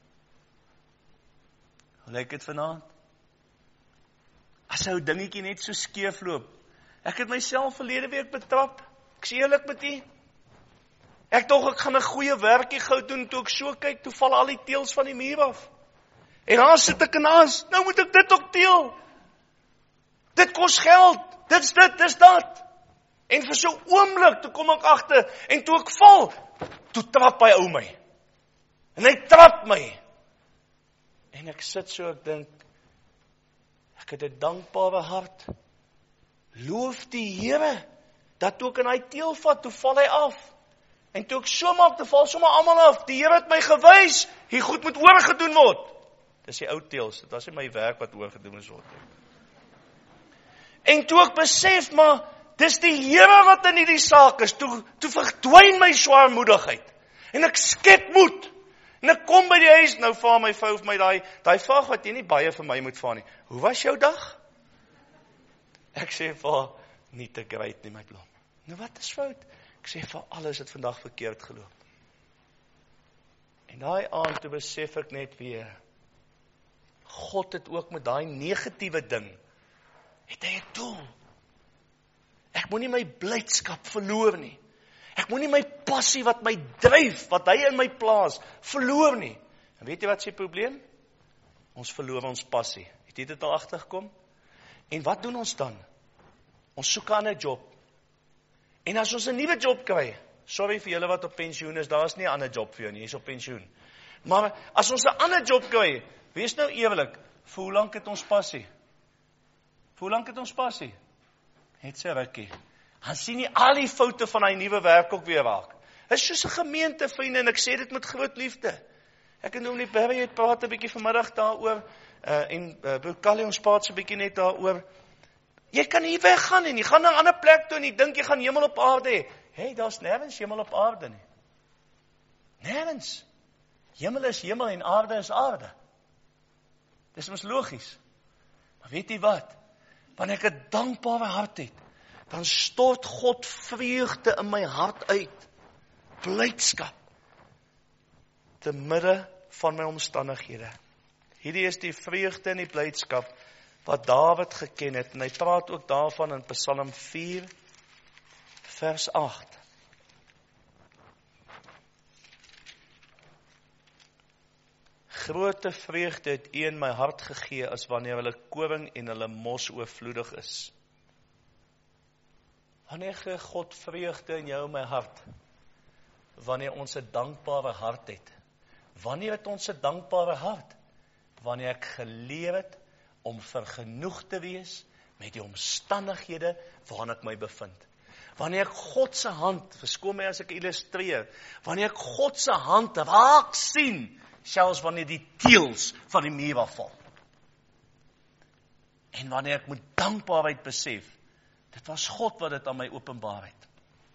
Speaker 1: Hoe lyk dit vanaand? As ou dingetjie net so skeef loop. Ek het myself verlede week betrap. Ek sê eerlik met u, ek dog ek gaan 'n goeie werkie gou doen, toe ek so kyk, toe val al die teels van die muur af. En dan sit ek en aas, nou moet ek dit ook teel. Dit kos geld, dit's dit, dis dat. En vir so 'n oomblik, toe kom ek agter, en toe ek val, toe trap hy ou my. En hy trap my. En ek sit so, ek dink, ek het 'n dankbare hart. Loof die Here, dat toe ek in hy teel vat, toe val hy af. En toe ek so maak, toe val sommer almal af. Die Here het my gewys, hier goed moet oorgedoen word. Dis die ou teels, dit was nie my werk wat oorgedoen moes word. En toe ek besef, maar dis die Here wat in hierdie saak is, toe, toe verdwyn my swaarmoedigheid. En ek skep moed. En ek kom by die huis, nou vra my vrou vir my daai, daai vraag wat jy nie baie vir my moet vra nie. Hoe was jou dag? Ek sê vir nie te great nie, my blom. Nou wat is fout? Ek sê vir alles het vandag verkeerd geloop. En daai aand toe besef ek net weer, God het ook met daai negatiewe ding, het hy 'n doel. Ek moenie my blydskap verloor nie. Ek moenie my passie wat my dryf, wat hy in my plaas, verloor nie. En weet jy wat is die probleem? Ons verloor ons passie. Het jy dit al agtergekom? En wat doen ons dan? Ons soek 'n ander job. En as ons 'n nuwe job kry, sorry vir julle wat op pensioen is, daar is nie 'n ander job vir jou nie, jy is op pensioen. Maar as ons 'n ander job kry, wees nou eerlik, vir hoe lank het ons passie? Vir hoe lank het ons passie? Het sy rukkie. Dan sien jy al die foute van hy nuwe werk ook weer raak. Is soos 'n gemeente, vriende, en ek sê dit met groot liefde. Ek en Dominee Barry het praat 'n bietjie vanmiddag daaroor, uh, en uh, Broer Callie ons praat so 'n bietjie net daaroor. Jy kan nie weggaan nie, jy gaan na 'n ander plek toe en jy dink jy gaan hemel op aarde hê. Hey, daar's nêrens hemel op aarde nie. Nêrens. Hemel is hemel en aarde is aarde. Dis mos logies. Maar weet jy wat? Wanneer ek 'n dankbare hart het, dan stort God vreugde in my hart uit. Blydskap. Te midde van my omstandighede. Hierdie is die vreugde en die blydskap wat Dawid geken het. En hy praat ook daarvan in Psalm vier, vers agt. Grote vreugde het U in my hart gegee, as wanneer hulle koring en hulle mos oorvloedig is. Wanneer gee God vreugde in jou en my hart? Wanneer ons 'n dankbare hart het. Wanneer het ons 'n dankbare hart? Wanneer ek geleer het om vergenoeg te wees met die omstandighede waarin ek my bevind. Wanneer ek God se hand, verskoon my as ek illustreer, wanneer ek God se hand raak sien, selfs wanneer die teels van die muur afval. En wanneer ek met dankbaarheid besef, dit was God wat dit aan my openbaar het.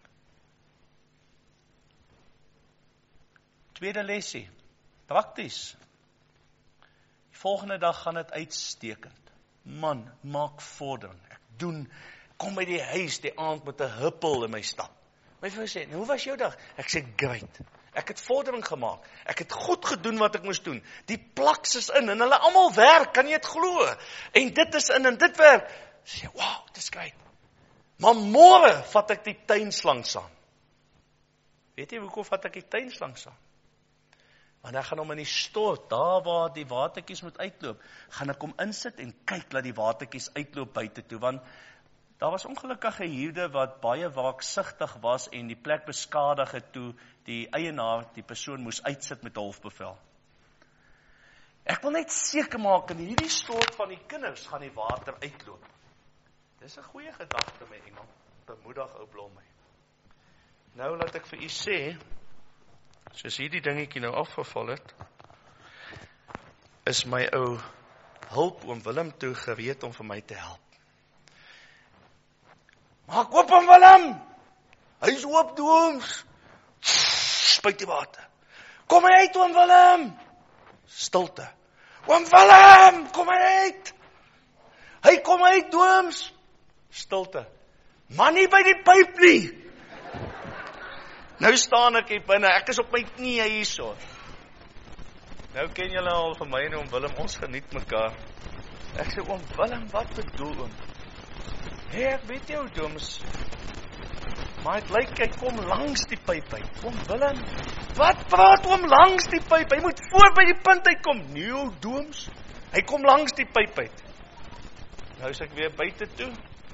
Speaker 1: Tweede lesie, prakties. Die volgende dag gaan dit uitstekend. Man, maak vordering. Ek doen, kom by die huis die aand met 'n huppel in my stap. My vrou sê, hoe was jou dag? Ek sê, great. Ek het vordering gemaak. Ek het goed gedoen wat ek moes doen. Die plaks is in en hulle almal werk, kan jy dit glo? En dit is in en dit werk. Sê, wow, dit is great. Maar môre vat ek die tuinslangs aan. Weet jy hoekom vat ek die tuinslangs aan? Want ek gaan hom in die stort, daar waar die watertjies moet uitloop, gaan ek hom insit en kyk dat die watertjies uitloop buite toe, want daar was ongelukkige huurder wat baie waaksigtig was en die plek beskadig het toe die eienaar, die persoon moes uitsit met hulpbevel. Ek wil net seker maak in hierdie stort van die kinders gaan die water uitloop. Dis 'n goeie gedagte my engel, bemoedig ou Blom my. Nou laat ek vir u sê, soos hierdie dingetjie nou afgeval het, is my ou hulp oom Willem toe gereed om vir my te help. Maak oop oom Willem! Hy is oop dooms! Spuit die water. Kom uit oom Willem! Stilte. Oom Willem! Kom uit! Hy kom uit dooms! Stilte. Man nie by die pyp nie! Nou staan ek hier binne, ek is op my knieë hierso. Nou ken julle al van my en oom Willem, ons geniet mekaar. Ek sê, oom Willem, wat bedoel oom? Hé, hey, ek weet jou dooms, maar het lyk, hy kom langs die pyp uit. Oom Willem, wat praat oom langs die pyp? Hy moet voor by die punt uitkom. Nee, ou dooms, hy kom langs die pyp uit. Nou is ek weer buite toe.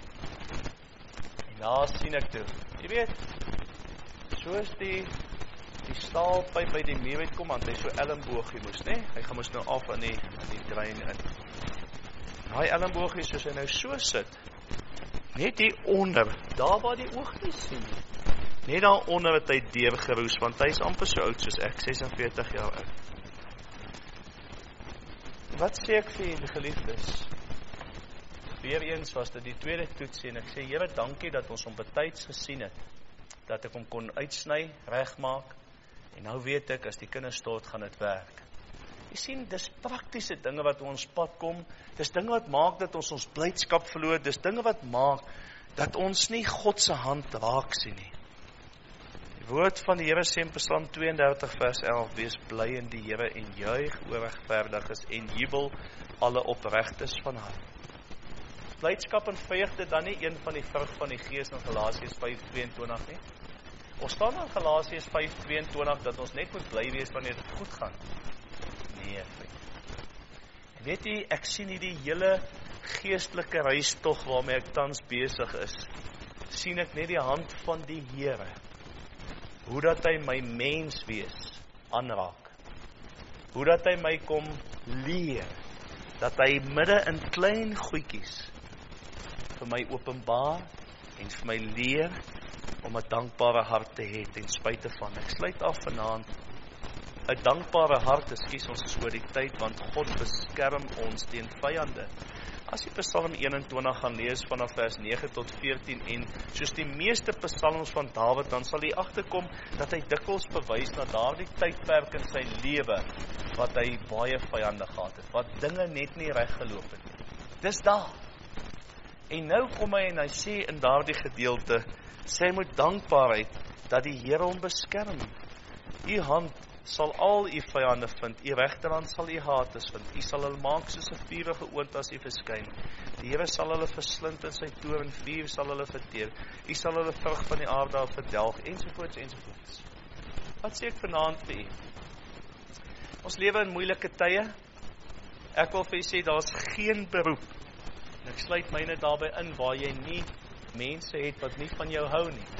Speaker 1: En daar sien ek toe. Jy weet, soos die die staalpyp by die muur uitkom, want hy so elmboogie moes, né? Hy gaan moes nou af in die, in die drein in. Daai elmboogie, soos hy nou so sit, net hier onder, daar waar die oog nie sien, net daar onder het hy deurgeroes, want hy is amper so oud soos ek, ses en veertig jaar oud. Wat sê ek vir julle geliefdes? Weer eens was dit die tweede toetsie, en ek sê, Here, dankie dat ons hom betyds gesien het, dat ek hom kon uitsny, regmaak, en nou weet ek, as die kinders stort, gaan dit werk. Jy sien, dis praktiese dinge wat ons pad kom, dis dinge wat maak dat ons ons blydskap verloor, dis dinge wat maak dat ons nie God se hand raak sien nie. Die woord van die Here sê in Psalm twee en dertig vers elf, wees bly in die Here en juig oor regverdiges en jubel alle opregtes van hart. Blydskap en vreugde dan nie een van die vrug van die Gees in Galasiërs vyf tweeëntwintig nie. Ons staan in Galasiërs vyf tweeëntwintig dat ons net moet bly wees wanneer dit goed gaan. Nee, vriend. En weet jy, ek sien hierdie hele geestelike reistog waarmee ek tans besig is, sien ek net die hand van die Here, hoe dat hy my mens wees aanraak, hoe dat hy my kom leer, dat hy midde in klein goedjies vir my openbaar en vir my leer om 'n dankbare hart te hê ten spyte van. Ek sluit af vanaand. 'n Dankbare hart, ekskuus ons is oor die tyd, want God beskerm ons teen vyande. As jy Psalm eenentwintig gaan lees vanaf vers nege tot veertien en soos die meeste psalms van Dawid, dan sal jy agterkom dat hy dikwels verwys na daardie tydperk in sy lewe wat hy baie vyande gehad het, wat dinge net nie reg geloop het nie. Dis daar. En nou kom hy en hy sê in daardie gedeelte, sê hy moet dankbaarheid dat die Here hom beskerm. U hand sal al u vyande vind, u regterhand sal u hates vind, u sal hulle maak soos 'n vurige oond as u verskyn. Die Here sal hulle verslind in sy toorn, vuur sal hulle verteer, u sal hulle vrug van die aarde af verdelg, ensovoorts, ensovoorts. Wat sê ek vanaand vir u? Ons lewe in moeilike tye. Ek wil vir u sê, daar's geen beroep, en ek sluit myne daarby in, waar jy nie mense het wat nie van jou hou nie.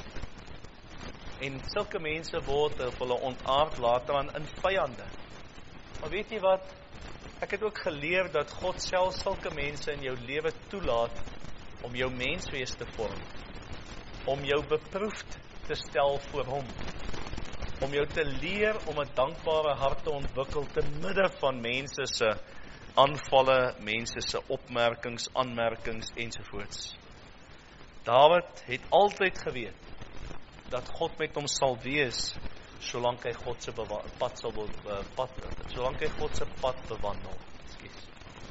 Speaker 1: En sulke mense word of hulle ontaard later aan in vyande. Maar weet jy wat? Ek het ook geleer dat God self sulke mense in jou lewe toelaat om jou menswees te vorm, om jou beproefd te stel voor hom, om jou te leer om 'n dankbare hart te ontwikkel te midde van mense se aanvalle, mense se opmerkings, aanmerkings ensovoorts. Dawid het altyd geweet dat God met hom sal wees, solank hy God se pad sal pad, solank hy God se pad bewandel. Ekskuus.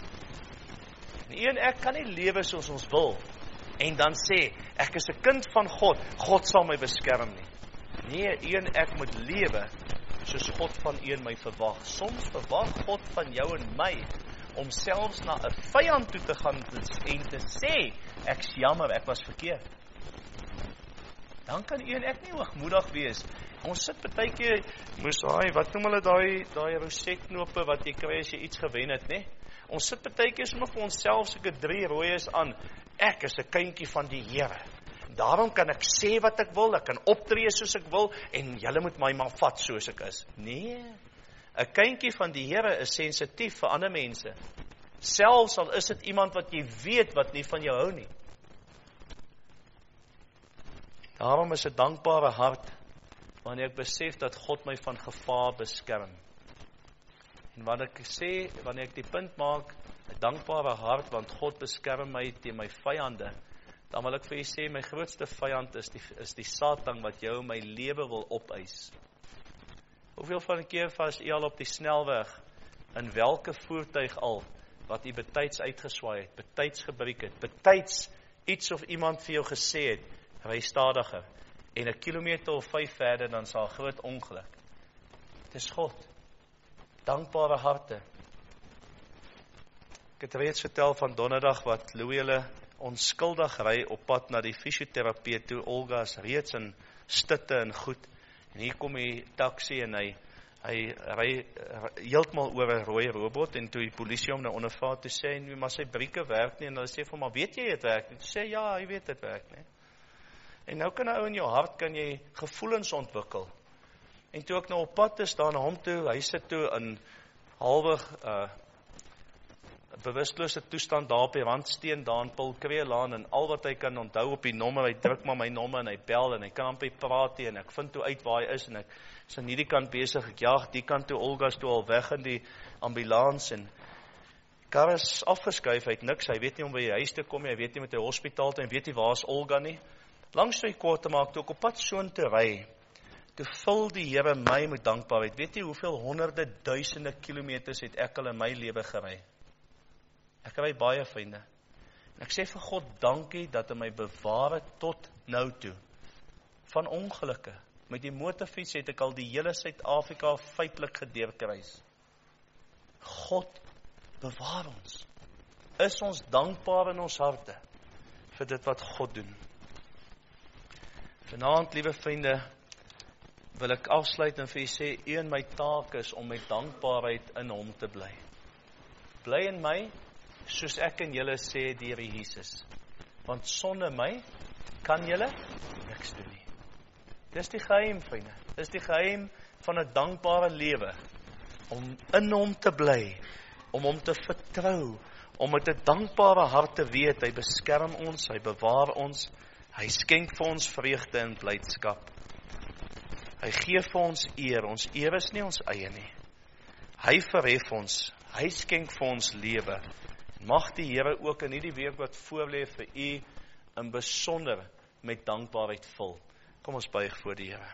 Speaker 1: En u en ek kan nie lewe soos ons wil, en dan sê, ek is 'n kind van God, God sal my beskerm nie. Nee, u en ek moet lewe, soos God van u en my verwag. Soms verwag God van jou en my, om selfs na 'n vyand toe te gaan, en te sê, ek's jammer, ek was verkeerd. Dan kan u en ek nie hoogmoedig wees. Ons sit partykeer, moes daai, wat noem hulle daai, daai rosetknope wat jy kry as jy iets gewen het, né? Ons sit partykeer sommer vir onsself soeke drie rooies aan. Ek is 'n kindjie van die Here. Daarom kan ek sê wat ek wil, ek kan optree soos ek wil, en julle moet my maar vat soos ek is. Nee, 'n kindjie van die Here is sensitief vir ander mense. Selfs al is dit iemand wat jy weet wat nie van jou hou nie. Daarom is 'n dankbare hart, wanneer ek besef dat God my van gevaar beskerm. En wanneer ek sê, wanneer ek die punt maak, 'n dankbare hart, want God beskerm my teen my vyande, dan wil ek vir u sê, my grootste vyand is die, is die Satan wat jou my lewe wil opeis. Hoeveel van 'n keer was u al op die snelweg, in welke voertuig al, wat u betyds uitgeswaai het, betyds gebreek het, betyds iets of iemand vir jou gesê het, ry stadiger, en 'n kilometer of vyf verder, dan sal groot ongeluk. Dis God. Dankbare harte. Ek het reeds vertel van donderdag, wat Louis hulle onskuldig ry op pad na die fisioterapeut toe. Olga is reeds in stitte en goed, en hier kom die taxi, en hy, hy ry heeltemal oor 'n rooi robot, en toe die polisie hom nou ondervra, toe sê hy, maar sy brieke werk nie, en hulle sê vir hom, maar weet jy het werk nie? Toe sê ja, hy weet het werk nie. En nou kan nou in jou hart, kan jy gevoelens ontwikkel. En toe ek nou op pad is, daar na hom toe, hy sit toe in halweg uh, bewustelose toestand daar op die randsteen, daar in Pilkreelaan, en al wat hy kan onthou op die nommer, hy druk maar my nommer, en hy bel, en hy kan amper praat, en ek vind toe uit waar hy is, en ek is aan hierdie kant besig, ek jaag die kant toe, Olga is toe al weg in die ambulans, en kar is afgeskuif, hy het niks, hy weet nie om by die huis te kom, hy weet nie met die hospitaal te, hy weet nie waar is Olga nie. Langs die kort te maak, toe ek op pad soon te ry, toe vul die Here my met dankbaarheid. Weet jy hoeveel honderde, duisende kilometers het ek al in my lewe gery? Ek ry baie, vriende. En ek sê vir God, dankie dat hy my bewaar het tot nou toe. Van ongelukke. Met die motorfiets het ek al die hele Suid-Afrika feitelik gedeurkruis. God bewaar ons. Is ons dankbaar in ons harte vir dit wat God doen. Vanaand, liewe vriende, wil ek afsluit en vir u sê, u en my taak is om met dankbaarheid in hom te bly. Bly in my, soos ek en julle sê die Here Jesus. Want sonder my kan julle niks doen nie. Dis die geheim, vriende. Dis die geheim van 'n dankbare lewe. Om in hom te bly, om hom te vertrou, om met 'n dankbare hart te weet, hy beskerm ons, hy bewaar ons, Hy skenk vir ons vreugde en blydskap. Hy gee vir ons eer, ons eer is nie ons eie nie. Hy verhef ons, hy skenk vir ons lewe. Mag die Here ook in hierdie week wat voorlê vir u in besonder met dankbaarheid vul. Kom ons buig voor die Here.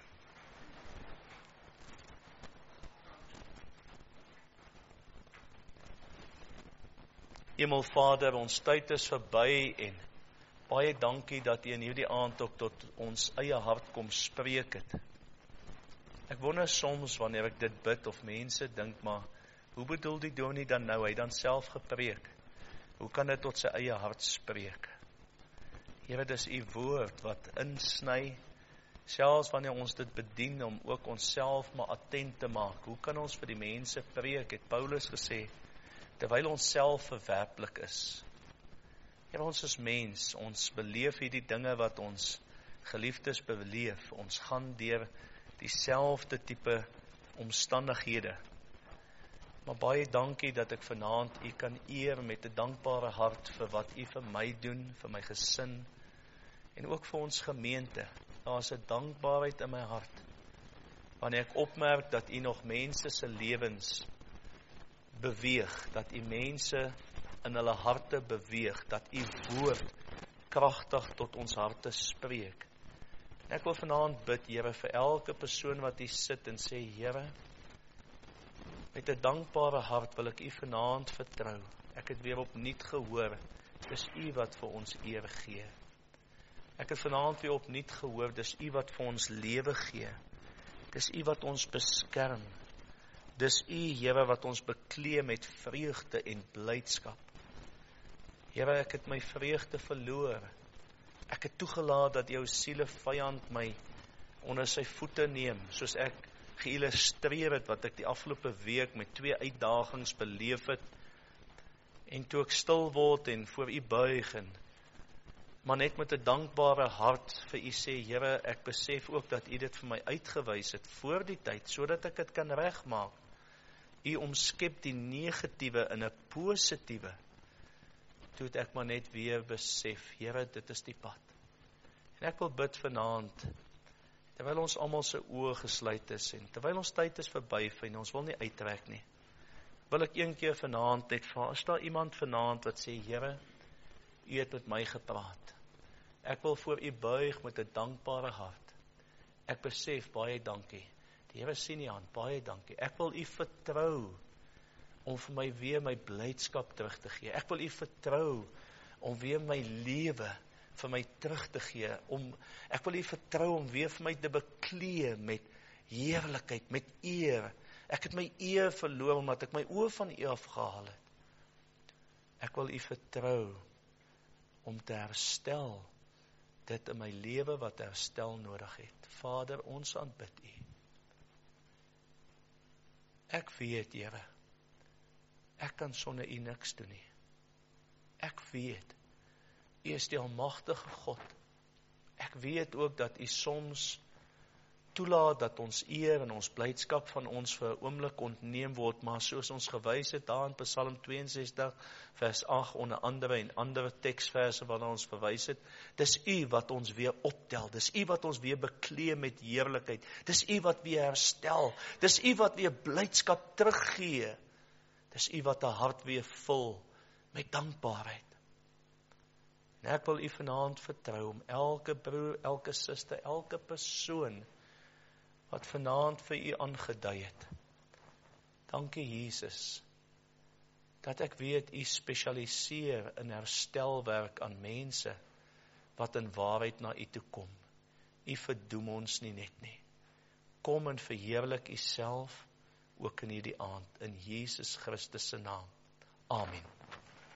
Speaker 1: Hemelvader, ons tyd is verby en baie dankie dat u in hierdie aand ook tot ons eie hart kom spreek het. Ek wonder soms wanneer ek dit bid of mense dink, maar hoe bedoel die dominee dan nou? Hy dan self gepreek. Hoe kan dit tot sy eie hart spreek? Here, dis u woord wat insny, selfs wanneer ons dit bedien om ook onsself maar attent te maak. Hoe kan ons vir die mense preek, het Paulus gesê, terwyl ons self verwerplik is. Here, ons is mens, ons beleef hierdie dinge wat ons geliefdes beleef. Ons gaan deur dieselfde tipe omstandighede. Maar baie dankie dat ek vanaand u kan eer met 'n dankbare hart vir wat u vir my doen, vir my gesin en ook vir ons gemeente. Daar is 'n dankbaarheid in my hart wanneer ek opmerk dat u nog mense se lewens beweeg, dat u mense in hulle harte beweeg, dat u woord kragtig tot ons harte spreek. En ek wil vanaand bid, Here, vir elke persoon wat hier sit en sê, Here, met 'n dankbare hart wil ek u vanaand vertrou. Ek het weer opnuut gehoor, dis u wat vir ons eer gee. Ek het vanaand weer opnuut gehoor, dis u wat vir ons lewe gee. Dis u wat ons beskerm. Dis u, Here, wat ons beklee met vreugde en blydskap. Here, ek het my vreugde verloor. Ek het toegelaat dat jou siele vyand my onder sy voete neem, soos ek geïllustreer het wat ek die afgelope week met twee uitdagings beleef het. En toe ek stil word en voor u buig en maar net met 'n dankbare hart vir u sê, Here, ek besef ook dat u dit vir my uitgewys het voor die tyd, sodat ek dit kan regmaak. U omskep die negatiewe in 'n positiewe. Toe het ek maar net weer besef, Here, dit is die pad. En ek wil bid vanaand, terwyl ons almal se oë gesluit is en terwyl ons tyd is verby en ons wil nie uittrek nie, wil ek een keer vanaand net vra, is daar iemand vanaand wat sê, Here, u het met my gepraat. Ek wil voor u buig met 'n dankbare hart. Ek besef, baie dankie. Die Here sien die hand, baie dankie. Ek wil u vertrou om vir my weer my blydskap terug te gee. Ek wil u vertrou om weer my lewe vir my terug te gee. Om, ek wil u vertrou om weer vir my te beklee met heerlikheid, met eer. Ek het my eer verloor omdat ek my oë van u afgehaal het. Ek wil u vertrou om te herstel dit in my lewe wat herstel nodig het. Vader, ons aanbid u. Ek weet, Here, ek kan sonder u niks doen nie. Ek weet, u is die almagtige God. Ek weet ook dat u soms toelaat dat ons eer en ons blydskap van ons vir 'n oomblik ontneem word, maar soos ons gewys het daar in Psalm twee en sestig vers agt onder andere en ander teksverse waarna ons verwys het, dis u wat ons weer optel, dis u wat ons weer beklee met heerlikheid, dis u wat weer herstel, dis u wat weer blydskap teruggee, dis u wat 'n hart weer vul met dankbaarheid. En ek wil u vanaand vertrou om elke broer, elke suster, elke persoon wat vanaand vir u aangedui het. Dankie Jesus, dat ek weet u spesialiseer in herstelwerk aan mense wat in waarheid na u toe kom. U verdoem ons nie net nie. Kom en verheerlik u self ook in hierdie aand, in Jesus Christus se naam. Amen.